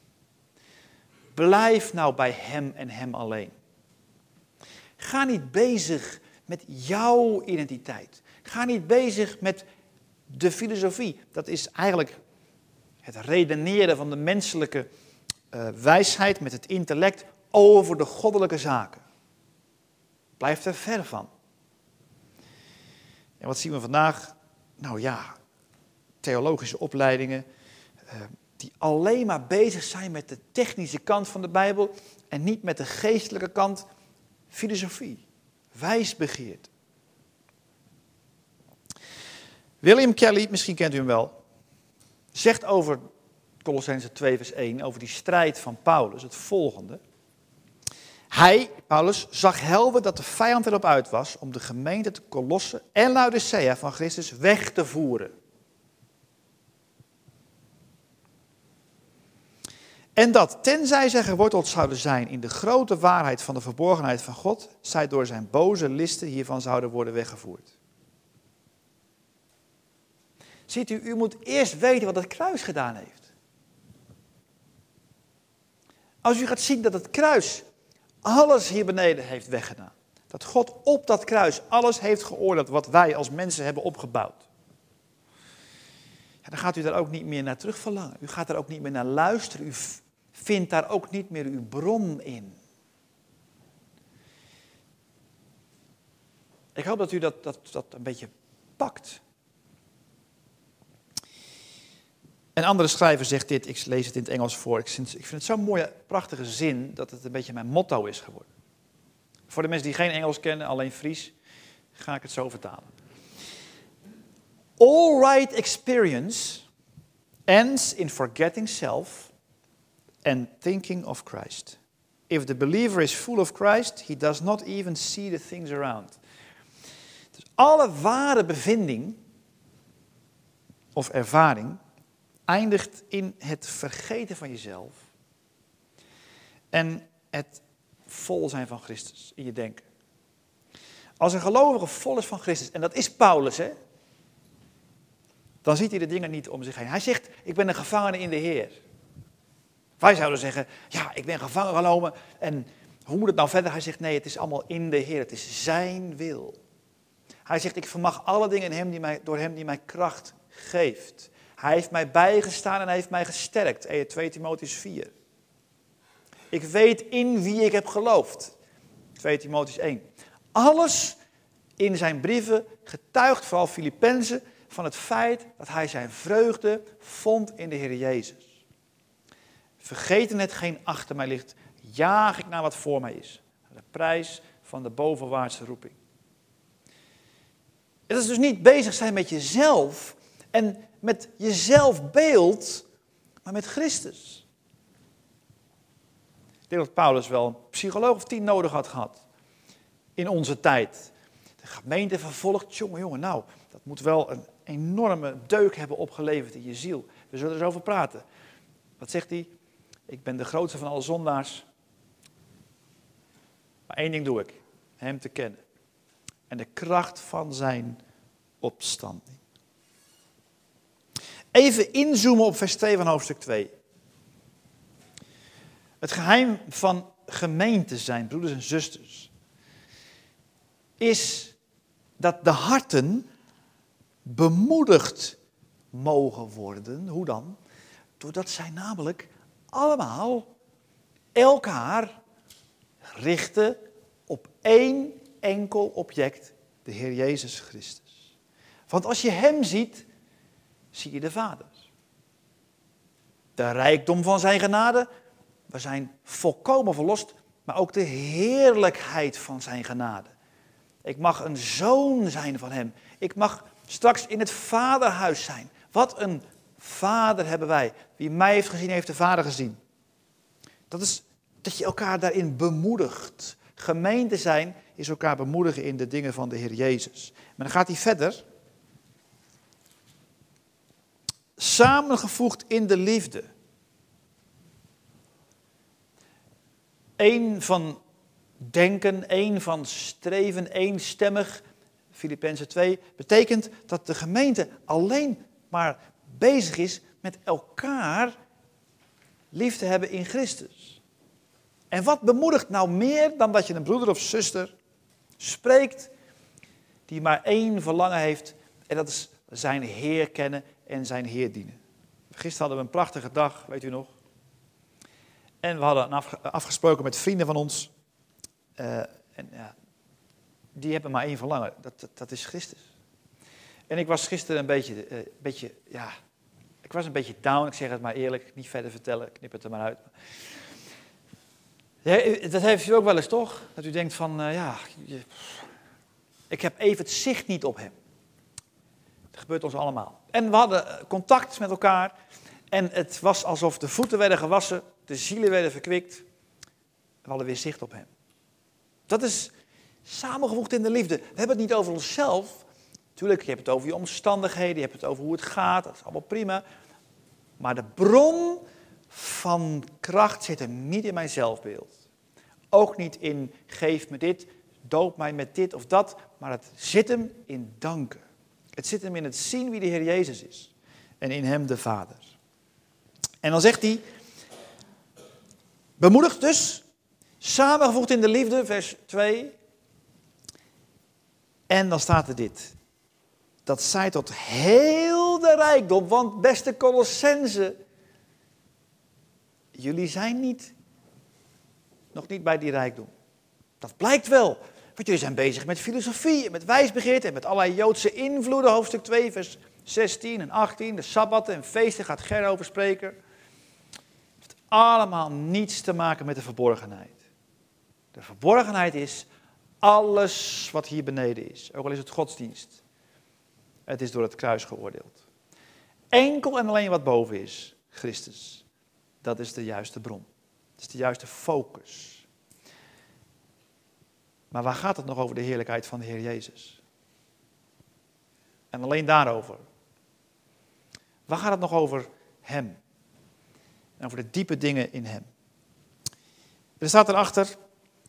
Blijf nou bij hem en hem alleen. Ga niet bezig met jouw identiteit. Ga niet bezig met de filosofie. Dat is eigenlijk het redeneren van de menselijke wijsheid met het intellect over de goddelijke zaken. Blijf er ver van. En wat zien we vandaag? Nou ja, theologische opleidingen die alleen maar bezig zijn met de technische kant van de Bijbel en niet met de geestelijke kant, filosofie, wijsbegeerte. William Kelly, misschien kent u hem wel, zegt over Colossenzen 2 vers 1, over die strijd van Paulus, het volgende. Hij, Paulus, zag helder dat de vijand erop uit was om de gemeente te Colosse en Laodicea van Christus weg te voeren. En dat, tenzij zij geworteld zouden zijn in de grote waarheid van de verborgenheid van God, zij door zijn boze listen hiervan zouden worden weggevoerd. Ziet u, u moet eerst weten wat het kruis gedaan heeft. Als u gaat zien dat het kruis alles hier beneden heeft weggedaan. Dat God op dat kruis alles heeft geoordeeld wat wij als mensen hebben opgebouwd. Ja, dan gaat u daar ook niet meer naar terug verlangen. U gaat daar ook niet meer naar luisteren. U vindt daar ook niet meer uw bron in. Ik hoop dat u dat een beetje pakt. Een andere schrijver zegt dit, ik lees het in het Engels voor. Ik vind het zo'n mooie, prachtige zin dat het een beetje mijn motto is geworden. Voor de mensen die geen Engels kennen, alleen Fries, ga ik het zo vertalen. All right experience ends in forgetting self and thinking of Christ. If the believer is full of Christ, he does not even see the things around. Dus alle ware bevinding of ervaring eindigt in het vergeten van jezelf en het vol zijn van Christus in je denken. Als een gelovige vol is van Christus, en dat is Paulus, hè, dan ziet hij de dingen niet om zich heen. Hij zegt, ik ben een gevangene in de Heer. Wij zouden zeggen, ja, ik ben gevangen genomen en hoe moet het nou verder? Hij zegt, nee, het is allemaal in de Heer, het is zijn wil. Hij zegt, ik vermag alle dingen in hem door hem die mij kracht geeft. Hij heeft mij bijgestaan en hij heeft mij gesterkt. 2 Timotheüs 4. Ik weet in wie ik heb geloofd. 2 Timotheüs 1. Alles in zijn brieven getuigt, vooral Filippenzen, van het feit dat hij zijn vreugde vond in de Heer Jezus. Vergeten het geen achter mij ligt, jaag ik naar wat voor mij is. De prijs van de bovenwaartse roeping. Het is dus niet bezig zijn met jezelf en met je zelfbeeld, maar met Christus. Ik denk dat Paulus wel een psycholoog of 10 nodig had gehad. In onze tijd. De gemeente vervolgt, jongen, nou, dat moet wel een enorme deuk hebben opgeleverd in je ziel. We zullen er eens over praten. Wat zegt hij? Ik ben de grootste van alle zondaars. Maar 1 ding doe ik. Hem te kennen. En de kracht van zijn opstanding. Even inzoomen op vers 2 van hoofdstuk 2. Het geheim van gemeente zijn, broeders en zusters, is dat de harten bemoedigd mogen worden. Hoe dan? Doordat zij namelijk allemaal elkaar richten op één enkel object, de Heer Jezus Christus. Want als je hem ziet, zie je de Vader. De rijkdom van zijn genade We zijn volkomen verlost, maar ook de heerlijkheid van zijn genade. Ik mag een zoon zijn van hem. Ik mag straks in het vaderhuis zijn. Wat een vader hebben wij. Wie mij heeft gezien, heeft de vader gezien. Dat is dat je elkaar daarin bemoedigt. Gemeente zijn is elkaar bemoedigen in de dingen van de Heer Jezus. Maar dan gaat hij verder. Samengevoegd in de liefde. Eén van denken, één van streven, eenstemmig. Filippenzen 2 betekent dat de gemeente alleen maar bezig is met elkaar lief te hebben in Christus. En wat bemoedigt nou meer dan dat je een broeder of zuster spreekt die maar één verlangen heeft en dat is zijn Heer kennen en zijn Heer dienen. Gisteren hadden we een prachtige dag, weet u nog. En we hadden afgesproken met vrienden van ons. Die hebben maar één verlangen, dat is Christus. En ik was gisteren een beetje, ik was een beetje down, ik zeg het maar eerlijk, niet verder vertellen, knip het er maar uit. Ja, dat heeft u ook wel eens toch? Dat u denkt van, ik heb even het zicht niet op hem. Dat gebeurt ons allemaal. En we hadden contact met elkaar en het was alsof de voeten werden gewassen, de zielen werden verkwikt. We hadden weer zicht op hem. Dat is samengevoegd in de liefde. We hebben het niet over onszelf. Tuurlijk, je hebt het over je omstandigheden, je hebt het over hoe het gaat, dat is allemaal prima. Maar de bron van kracht zit hem niet in mijn zelfbeeld. Ook niet in, geef me dit, doop mij met dit of dat. Maar het zit hem in danken. Het zit hem in het zien wie de Heer Jezus is. En in hem de Vader. En dan zegt hij, bemoedigd dus, samengevoegd in de liefde, vers 2. En dan staat er dit. Dat zij tot heel de rijkdom, want beste Colossenzen, jullie zijn nog niet bij die rijkdom. Dat blijkt wel, want jullie zijn bezig met filosofie en met wijsbegeerte en met allerlei Joodse invloeden, hoofdstuk 2, vers 16 en 18, de sabbatten en feesten gaat Ger over spreken. Het heeft allemaal niets te maken met de verborgenheid. De verborgenheid is alles wat hier beneden is, ook al is het godsdienst. Het is door het kruis geoordeeld. Enkel en alleen wat boven is, Christus. Dat is de juiste bron. Dat is de juiste focus. Maar waar gaat het nog over de heerlijkheid van de Heer Jezus? En alleen daarover. Waar gaat het nog over hem? En over de diepe dingen in hem. Er staat erachter,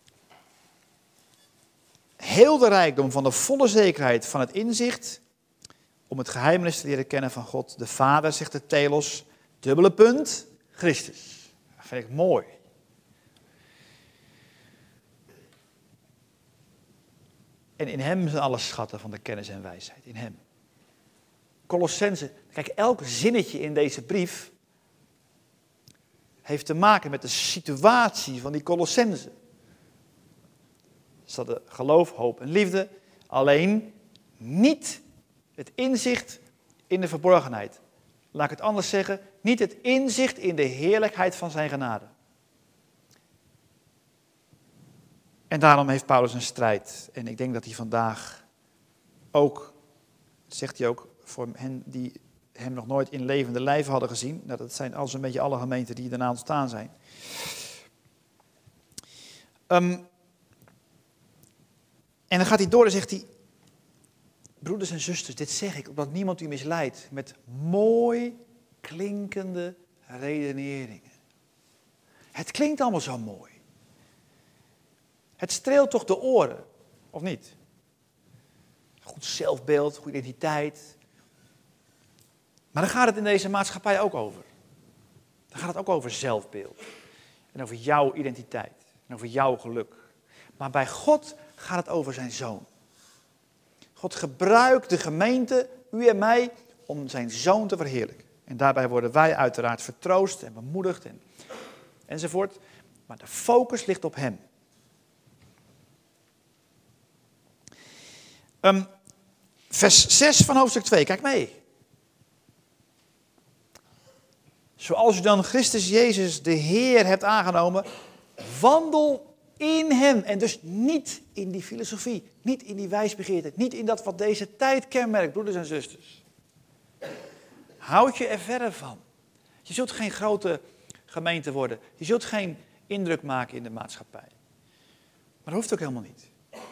heel de rijkdom van de volle zekerheid van het inzicht, om het geheimenis te leren kennen van God, de Vader, zegt de telos, dubbele punt, Christus. Dat vind ik mooi. En in hem zijn alle schatten van de kennis en wijsheid. In hem. Colossenzen, kijk, elk zinnetje in deze brief heeft te maken met de situatie van die Colossenzen. Ze hadden geloof, hoop en liefde, alleen niet het inzicht in de verborgenheid. Laat ik het anders zeggen, niet het inzicht in de heerlijkheid van zijn genade. En daarom heeft Paulus een strijd. En ik denk dat hij vandaag ook, zegt hij ook, voor hen die hem nog nooit in levende lijven hadden gezien. Nou, dat zijn al zo'n beetje alle gemeenten die daarna ontstaan zijn. En dan gaat hij door en zegt hij, broeders en zusters, dit zeg ik opdat niemand u misleidt met mooi klinkende redeneringen. Het klinkt allemaal zo mooi. Het streelt toch de oren, of niet? Goed zelfbeeld, goede identiteit. Maar daar gaat het in deze maatschappij ook over. Dan gaat het ook over zelfbeeld. En over jouw identiteit. En over jouw geluk. Maar bij God gaat het over zijn zoon. God gebruikt de gemeente, u en mij, om zijn zoon te verheerlijken. En daarbij worden wij uiteraard vertroost en bemoedigd enzovoort. Maar de focus ligt op hem. Vers 6 van hoofdstuk 2, kijk mee. Zoals u dan Christus Jezus de Heer hebt aangenomen, wandel in hem. En dus niet in die filosofie, niet in die wijsbegeerte, niet in dat wat deze tijd kenmerkt, broeders en zusters. Houd je er verder van. Je zult geen grote gemeente worden. Je zult geen indruk maken in de maatschappij. Maar dat hoeft ook helemaal niet.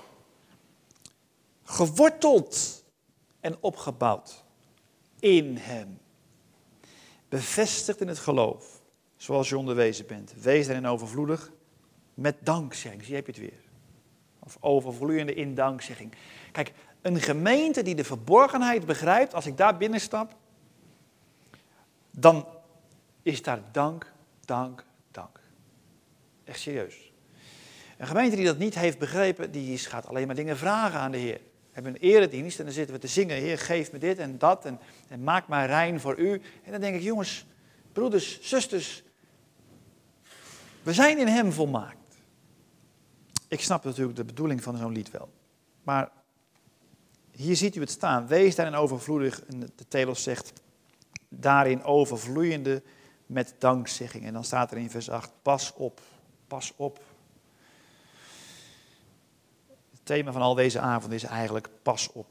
Geworteld en opgebouwd in hem. Bevestigd in het geloof, zoals je onderwezen bent. Wees daarin overvloedig met dankzegging. Zie, heb je het weer. Of overvloeiende in dankzegging. Kijk, een gemeente die de verborgenheid begrijpt, als ik daar binnenstap, dan is daar dank, dank, dank. Echt serieus. Een gemeente die dat niet heeft begrepen, die gaat alleen maar dingen vragen aan de Heer. We hebben een eredienst en dan zitten we te zingen. Heer, geef me dit en dat en maak mij rein voor u. En dan denk ik, jongens, broeders, zusters, we zijn in hem volmaakt. Ik snap natuurlijk de bedoeling van zo'n lied wel. Maar hier ziet u het staan. Wees daarin overvloedig. En de telos zegt, daarin overvloeiende met dankzegging. En dan staat er in vers 8, pas op, pas op. Het thema van al deze avond is eigenlijk pas op.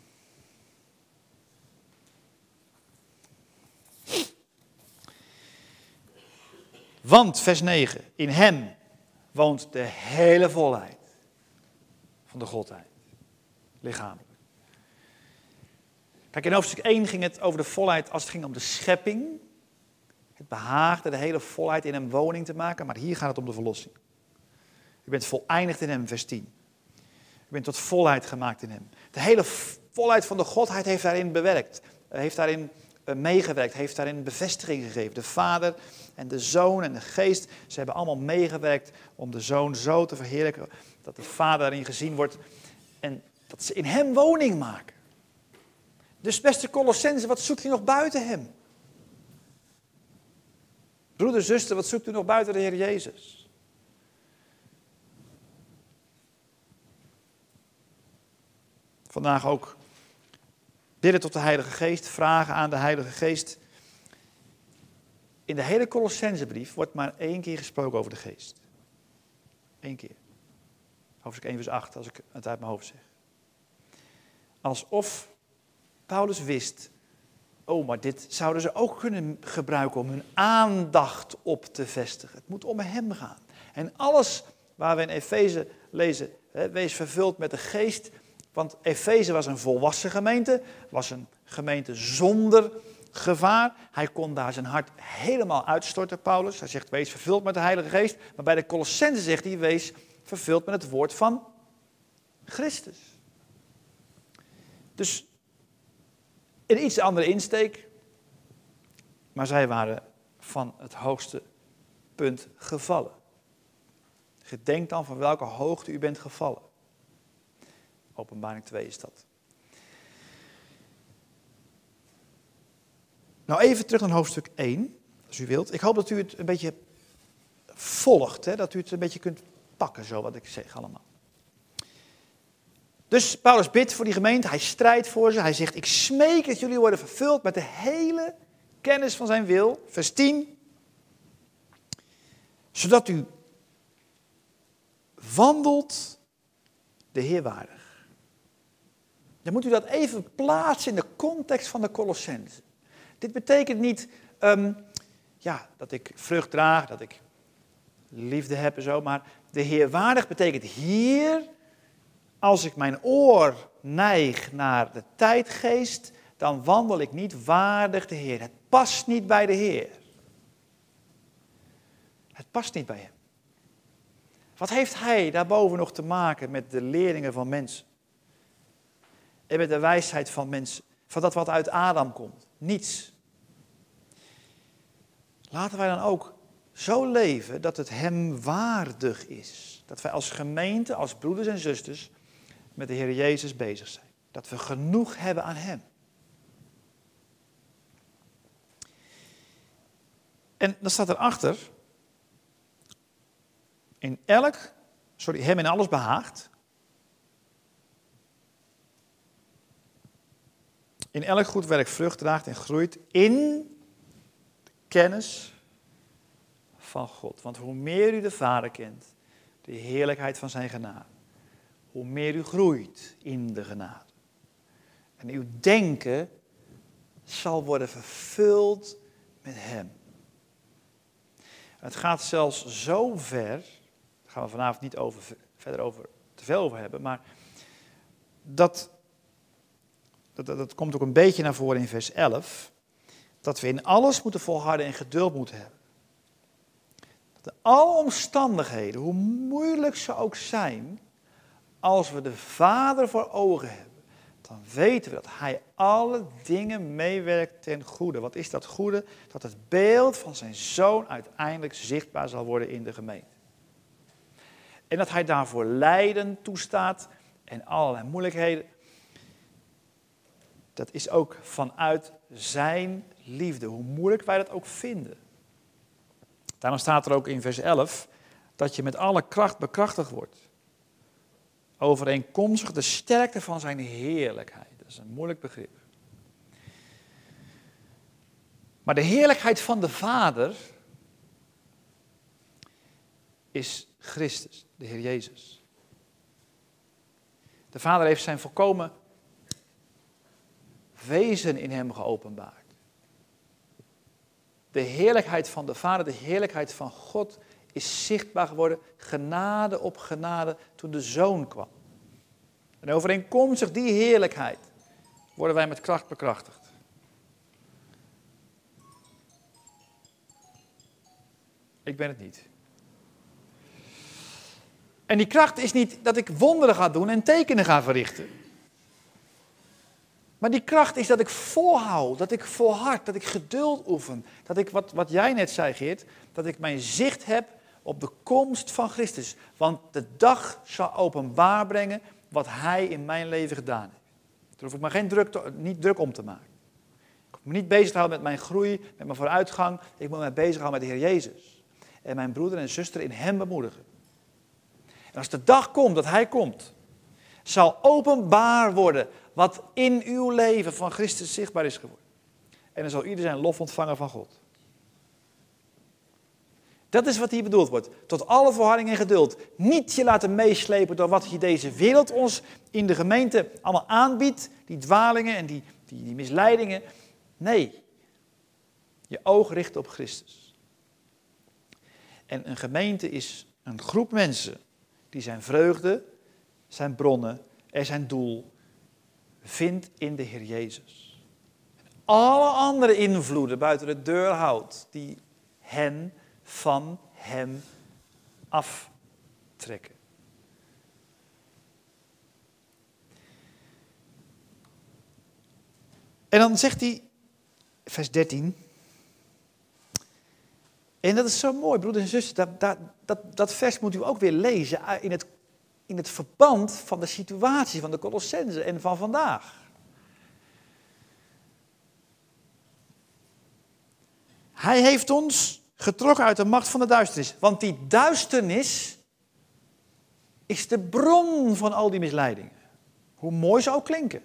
Want, vers 9, in hem woont de hele volheid van de Godheid, lichamelijk. Kijk, in hoofdstuk 1 ging het over de volheid als het ging om de schepping. Het behaagde de hele volheid in hem woning te maken, maar hier gaat het om de verlossing. U bent voleindigd in hem, vers 10. U bent tot volheid gemaakt in hem. De hele volheid van de Godheid heeft daarin bewerkt. Heeft daarin meegewerkt. Heeft daarin bevestiging gegeven. De Vader en de Zoon en de Geest. Ze hebben allemaal meegewerkt om de Zoon zo te verheerlijken. Dat de Vader daarin gezien wordt. En dat ze in hem woning maken. Dus beste Colossense, wat zoekt u nog buiten hem? Broeder, zuster, wat zoekt u nog buiten de Heer Jezus? Vandaag ook bidden tot de Heilige Geest, vragen aan de Heilige Geest. In de hele Colossensebrief wordt maar 1 keer gesproken over de Geest. 1 keer. Hoofdstuk 1 vers 8, als ik het uit mijn hoofd zeg. Alsof Paulus wist, oh, maar dit zouden ze ook kunnen gebruiken om hun aandacht op te vestigen. Het moet om hem gaan. En alles waar we in Efeze lezen, wees vervuld met de Geest. Want Efeze was een volwassen gemeente, was een gemeente zonder gevaar. Hij kon daar zijn hart helemaal uitstorten, Paulus. Hij zegt, wees vervuld met de Heilige Geest. Maar bij de Colossenzen zegt hij, wees vervuld met het woord van Christus. Dus een iets andere insteek. Maar zij waren van het hoogste punt gevallen. Gedenk dan van welke hoogte u bent gevallen. Openbaring 2 is dat. Nou, even terug naar hoofdstuk 1, als u wilt. Ik hoop dat u het een beetje volgt, hè? Dat u het een beetje kunt pakken, zo wat ik zeg allemaal. Dus Paulus bidt voor die gemeente, hij strijdt voor ze. Hij zegt, ik smeek dat jullie worden vervuld met de hele kennis van zijn wil. Vers 10. Zodat u wandelt de Heer waardig. Dan moet u dat even plaatsen in de context van de Colossenzen. Dit betekent niet dat ik vrucht draag, dat ik liefde heb en zo. Maar de Heer waardig betekent hier, als ik mijn oor neig naar de tijdgeest, dan wandel ik niet waardig de Heer. Het past niet bij de Heer. Het past niet bij hem. Wat heeft hij daarboven nog te maken met de leerlingen van mensen? En met de wijsheid van mensen, van dat wat uit Adam komt. Niets. Laten wij dan ook zo leven dat het hem waardig is. Dat wij als gemeente, als broeders en zusters met de Heer Jezus bezig zijn. Dat we genoeg hebben aan hem. En dan staat erachter, hem in alles behaagt. In elk goed werk vrucht draagt en groeit in de kennis van God. Want hoe meer u de Vader kent, de heerlijkheid van zijn genade, hoe meer u groeit in de genade. En uw denken zal worden vervuld met hem. Het gaat zelfs zo ver, daar gaan we vanavond niet te veel over hebben, maar dat komt ook een beetje naar voren in vers 11, dat we in alles moeten volharden en geduld moeten hebben. Dat in alle omstandigheden, hoe moeilijk ze ook zijn, als we de Vader voor ogen hebben, dan weten we dat hij alle dingen meewerkt ten goede. Wat is dat goede? Dat het beeld van zijn Zoon uiteindelijk zichtbaar zal worden in de gemeente. En dat hij daarvoor lijden toestaat en allerlei moeilijkheden. Dat is ook vanuit zijn liefde, hoe moeilijk wij dat ook vinden. Daarom staat er ook in vers 11 dat je met alle kracht bekrachtigd wordt. Overeenkomstig de sterkte van zijn heerlijkheid. Dat is een moeilijk begrip. Maar de heerlijkheid van de Vader is Christus, de Heer Jezus. De Vader heeft zijn volkomen wezen in hem geopenbaard. De heerlijkheid van de Vader, de heerlijkheid van God is zichtbaar geworden, genade op genade, toen de Zoon kwam. En overeenkomstig die heerlijkheid worden wij met kracht bekrachtigd. Ik ben het niet. En die kracht is niet dat ik wonderen ga doen en tekenen ga verrichten. Maar die kracht is dat ik volhoud, dat ik volhard, dat ik geduld oefen. Dat ik, wat jij net zei Geert, dat ik mijn zicht heb op de komst van Christus. Want de dag zal openbaar brengen wat hij in mijn leven gedaan heeft. Daar hoef ik me niet druk om te maken. Ik hoef me niet bezig te houden met mijn groei, met mijn vooruitgang. Ik moet me bezighouden met de Heer Jezus. En mijn broeder en zuster in hem bemoedigen. En als de dag komt dat hij komt, zal openbaar worden wat in uw leven van Christus zichtbaar is geworden. En dan zal ieder zijn lof ontvangen van God. Dat is wat hier bedoeld wordt. Tot alle volharding en geduld. Niet je laten meeslepen door wat hier deze wereld ons in de gemeente allemaal aanbiedt. Die dwalingen en die misleidingen. Nee. Je oog richten op Christus. En een gemeente is een groep mensen die zijn vreugde, zijn bronnen en zijn doel vindt in de Heer Jezus. Alle andere invloeden buiten de deur houdt, die hen van hem aftrekken. En dan zegt hij, vers 13, en dat is zo mooi, broeders en zusters, dat vers moet u ook weer lezen in het verband van de situatie van de Colossenzen en van vandaag. Hij heeft ons getrokken uit de macht van de duisternis. Want die duisternis is de bron van al die misleidingen. Hoe mooi ze ook klinken.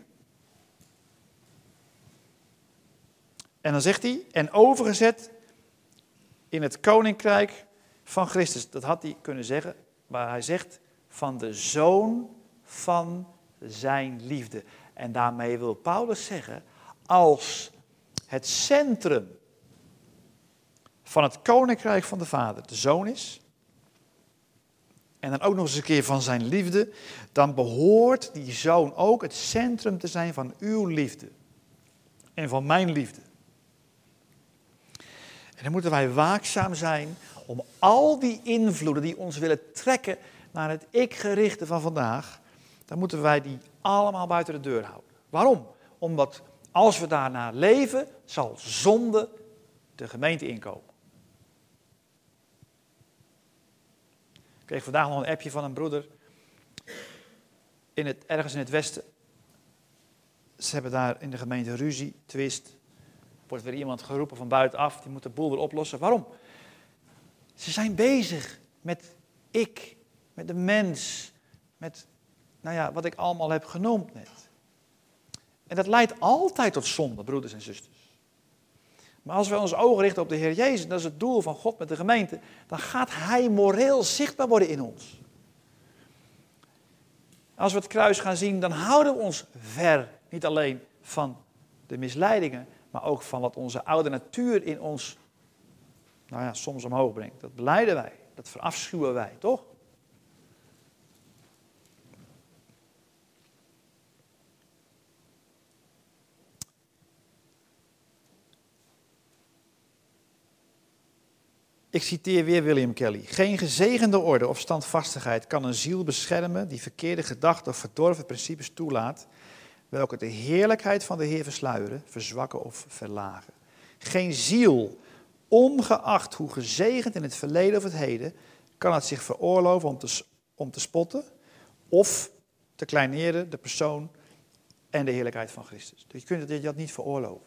En dan zegt hij, en overgezet in het koninkrijk van Christus. Dat had hij kunnen zeggen, maar hij zegt van de Zoon van zijn liefde. En daarmee wil Paulus zeggen, als het centrum van het koninkrijk van de Vader de Zoon is, en dan ook nog eens een keer van zijn liefde, dan behoort die Zoon ook het centrum te zijn van uw liefde en van mijn liefde. En dan moeten wij waakzaam zijn om al die invloeden die ons willen trekken naar het ik-gerichte van vandaag, dan moeten wij die allemaal buiten de deur houden. Waarom? Omdat als we daarna leven, zal zonde de gemeente inkomen. Ik kreeg vandaag nog een appje van een broeder ergens in het westen. Ze hebben daar in de gemeente ruzie, twist. Wordt weer iemand geroepen van buitenaf, die moet de boel weer oplossen. Waarom? Ze zijn bezig met met de mens, met wat ik allemaal heb genoemd net. En dat leidt altijd tot zonde, broeders en zusters. Maar als we onze ogen richten op de Heer Jezus, dat is het doel van God met de gemeente, dan gaat Hij moreel zichtbaar worden in ons. Als we het kruis gaan zien, dan houden we ons ver, niet alleen van de misleidingen, maar ook van wat onze oude natuur in ons, soms omhoog brengt. Dat belijden wij, dat verafschuwen wij, toch? Ik citeer weer William Kelly. Geen gezegende orde of standvastigheid kan een ziel beschermen die verkeerde gedachten of verdorven principes toelaat, welke de heerlijkheid van de Heer versluieren, verzwakken of verlagen. Geen ziel, ongeacht hoe gezegend in het verleden of het heden, kan het zich veroorloven om te spotten of te kleineren de persoon en de heerlijkheid van Christus. Dus je kunt je dat niet veroorloven.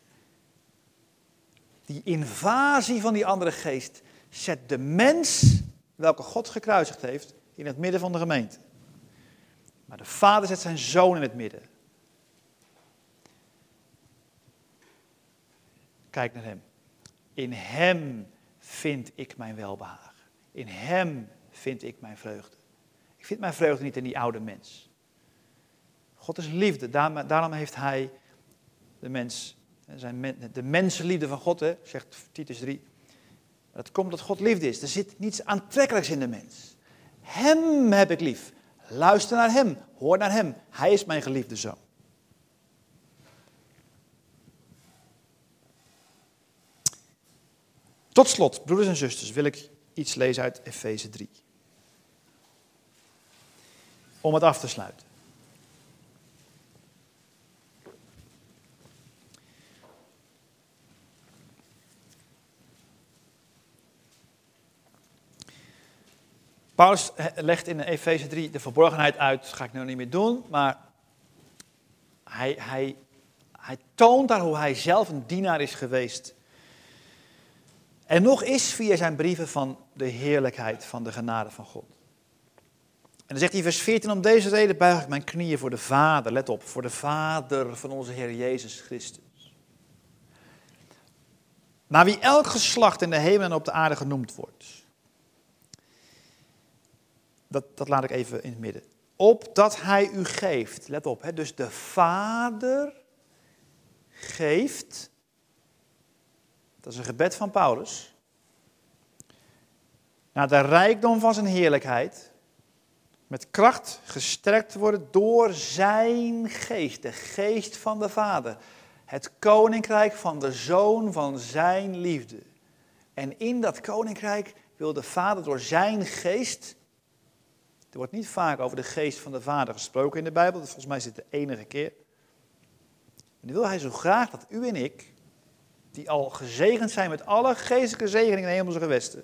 Die invasie van die andere geest zet de mens, welke God gekruisigd heeft, in het midden van de gemeente. Maar de Vader zet zijn Zoon in het midden. Kijk naar hem. In hem vind ik mijn welbehagen. In hem vind ik mijn vreugde. Ik vind mijn vreugde niet in die oude mens. God is liefde. Daarom heeft hij de mens, de mensenliefde van God, zegt Titus 3. Dat komt omdat God liefde is. Er zit niets aantrekkelijks in de mens. Hem heb ik lief. Luister naar hem. Hoor naar hem. Hij is mijn geliefde zoon. Tot slot, broeders en zusters, wil ik iets lezen uit Efeze 3. Om het af te sluiten. Paulus legt in Efeze 3 de verborgenheid uit, dat ga ik nu niet meer doen, maar hij toont daar hoe hij zelf een dienaar is geweest. En nog is via zijn brieven van de heerlijkheid van de genade van God. En dan zegt hij in vers 14, om deze reden buig ik mijn knieën voor de Vader, let op, voor de Vader van onze Heer Jezus Christus. Naar wie elk geslacht in de hemel en op de aarde genoemd wordt. Dat laat ik even in het midden. Opdat hij u geeft, let op, dus de Vader geeft, dat is een gebed van Paulus, naar de rijkdom van zijn heerlijkheid, met kracht gesterkt te worden door zijn geest, de geest van de Vader. Het koninkrijk van de Zoon van zijn liefde. En in dat koninkrijk wil de Vader door zijn geest, er wordt niet vaak over de geest van de Vader gesproken in de Bijbel, volgens mij is dit de enige keer. En dan wil hij zo graag dat u en ik, die al gezegend zijn met alle geestelijke zegeningen in de hemelse gewesten,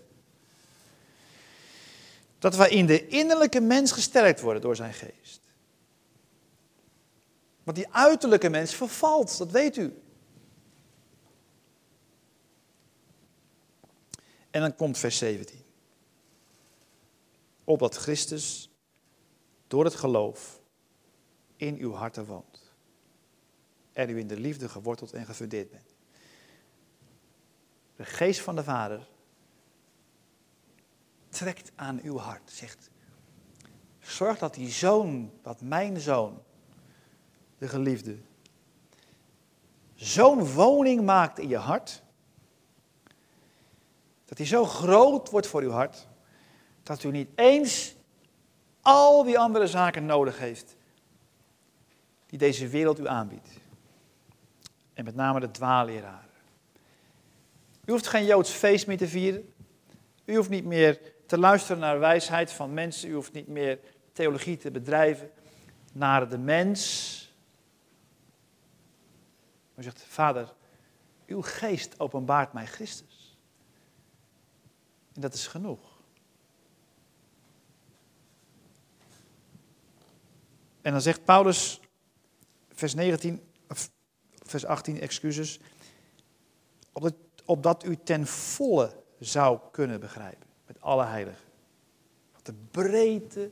dat wij in de innerlijke mens gesterkt worden door zijn geest. Want die uiterlijke mens vervalt, dat weet u. En dan komt vers 17. Opdat Christus door het geloof in uw harten woont. En u in de liefde geworteld en gefundeerd bent. De geest van de Vader trekt aan uw hart. Zegt, zorg dat die zoon, dat mijn zoon, de geliefde, zo'n woning maakt in je hart. Dat hij zo groot wordt voor uw hart. Dat u niet eens al die andere zaken nodig heeft die deze wereld u aanbiedt. En met name de dwaalleraren. U hoeft geen Joods feest meer te vieren. U hoeft niet meer te luisteren naar wijsheid van mensen. U hoeft niet meer theologie te bedrijven naar de mens. U zegt, Vader, uw geest openbaart mij Christus. En dat is genoeg. En dan zegt Paulus, vers 18, excuses, opdat u ten volle zou kunnen begrijpen, met alle heiligen. Wat de breedte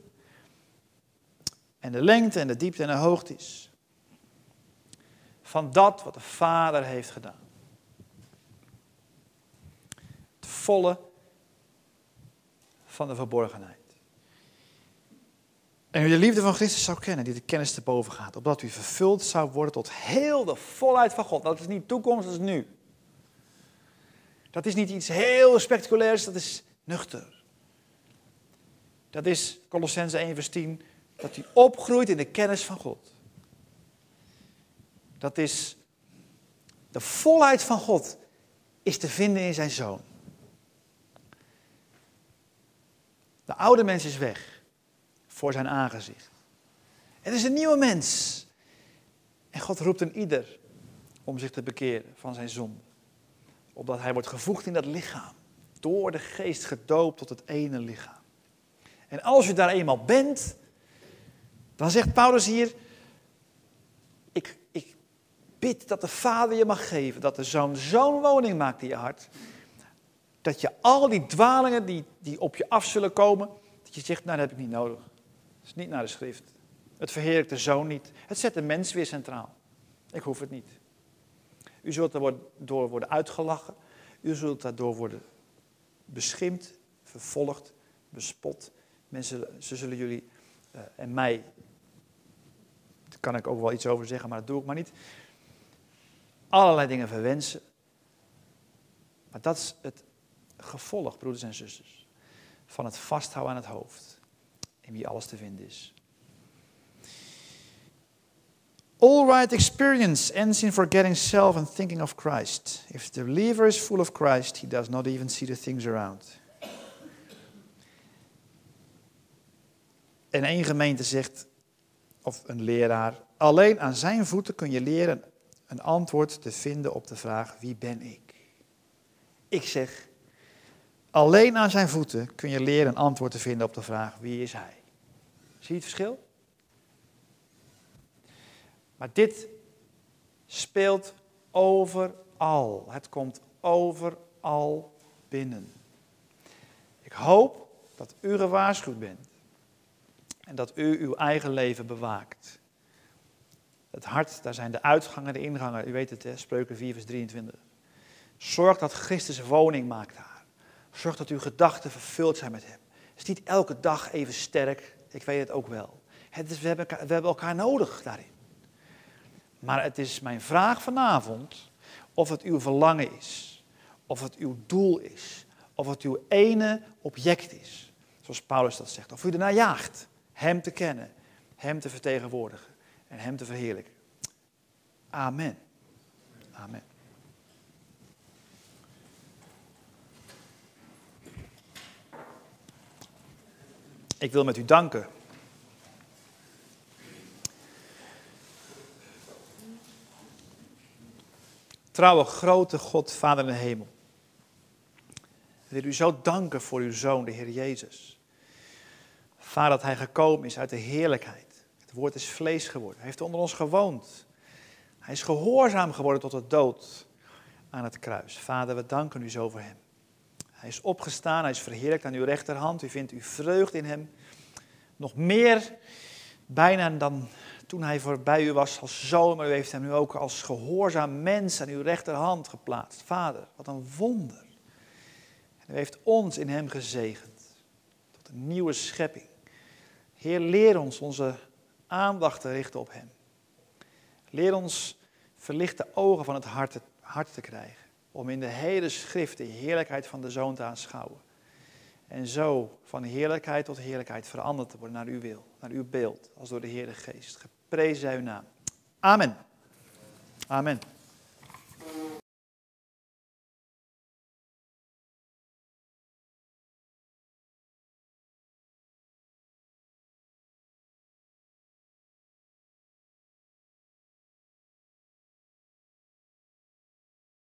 en de lengte en de diepte en de hoogte is. Van dat wat de Vader heeft gedaan. volle van de verborgenheid. En u de liefde van Christus zou kennen, die de kennis te boven gaat. Opdat u vervuld zou worden tot heel de volheid van God. Dat is niet toekomst, dat is nu. Dat is niet iets heel spectaculairs, dat is nuchter. Dat is, Kolossenzen 1 vers 10, dat u opgroeit in de kennis van God. Dat is, de volheid van God is te vinden in zijn Zoon. De oude mens is weg voor zijn aangezicht. Het is een nieuwe mens. En God roept een ieder om zich te bekeren van zijn zonde. Opdat hij wordt gevoegd in dat lichaam. Door de geest gedoopt tot het ene lichaam. En als u daar eenmaal bent, dan zegt Paulus hier, ik bid dat de Vader je mag geven, dat de Zoon zo'n woning maakt in je hart, dat je al die dwalingen die op je af zullen komen, dat je zegt, nou dat heb ik niet nodig. Dat is niet naar de schrift. Het verheerlijkt de Zoon niet. Het zet de mens weer centraal. Ik hoef het niet. U zult daardoor worden uitgelachen. U zult daardoor worden beschimpt, vervolgd, bespot. Ze zullen jullie en mij, daar kan ik ook wel iets over zeggen, maar dat doe ik maar niet, allerlei dingen verwensen. Maar dat is het gevolg, broeders en zusters, van het vasthouden aan het hoofd, in wie alles te vinden is. All right experience ends in forgetting self and thinking of Christ. If the believer is full of Christ, he does not even see the things around. En één gemeente zegt, of een leraar, alleen aan zijn voeten kun je leren een antwoord te vinden op de vraag, wie ben ik? Ik zeg, alleen aan zijn voeten kun je leren een antwoord te vinden op de vraag, wie is hij? Zie je het verschil? Maar dit speelt overal. Het komt overal binnen. Ik hoop dat u gewaarschuwd bent. En dat u uw eigen leven bewaakt. Het hart, daar zijn de uitgangen, de ingangen. U weet het, hè? Spreuken 4 vers 23. Zorg dat Christus woning maakt daar. Zorg dat uw gedachten vervuld zijn met hem. Het is niet elke dag even sterk. Ik weet het ook wel. We hebben elkaar nodig daarin. Maar het is mijn vraag vanavond of het uw verlangen is. Of het uw doel is. Of het uw ene object is. Zoals Paulus dat zegt. Of u ernaar jaagt. Hem te kennen. Hem te vertegenwoordigen. En hem te verheerlijken. Amen. Amen. Ik wil met u danken. Trouwe grote God, Vader in de hemel. Ik wil u zo danken voor uw Zoon, de Heer Jezus. Vader, dat hij gekomen is uit de heerlijkheid. Het woord is vlees geworden. Hij heeft onder ons gewoond. Hij is gehoorzaam geworden tot de dood aan het kruis. Vader, we danken u zo voor hem. Hij is opgestaan, hij is verheerlijkt aan uw rechterhand. U vindt uw vreugde in hem. Nog meer bijna dan toen hij voorbij u was als zoon, maar u heeft hem nu ook als gehoorzaam mens aan uw rechterhand geplaatst. Vader, wat een wonder. En u heeft ons in hem gezegend. Tot een nieuwe schepping. Heer, leer ons onze aandacht te richten op hem. Leer ons verlichte ogen van het hart te krijgen. Om in de hele schrift de heerlijkheid van de Zoon te aanschouwen. En zo van heerlijkheid tot heerlijkheid veranderd te worden naar uw wil, naar uw beeld, als door de Heer de Geest. Geprezen zij uw naam. Amen. Amen.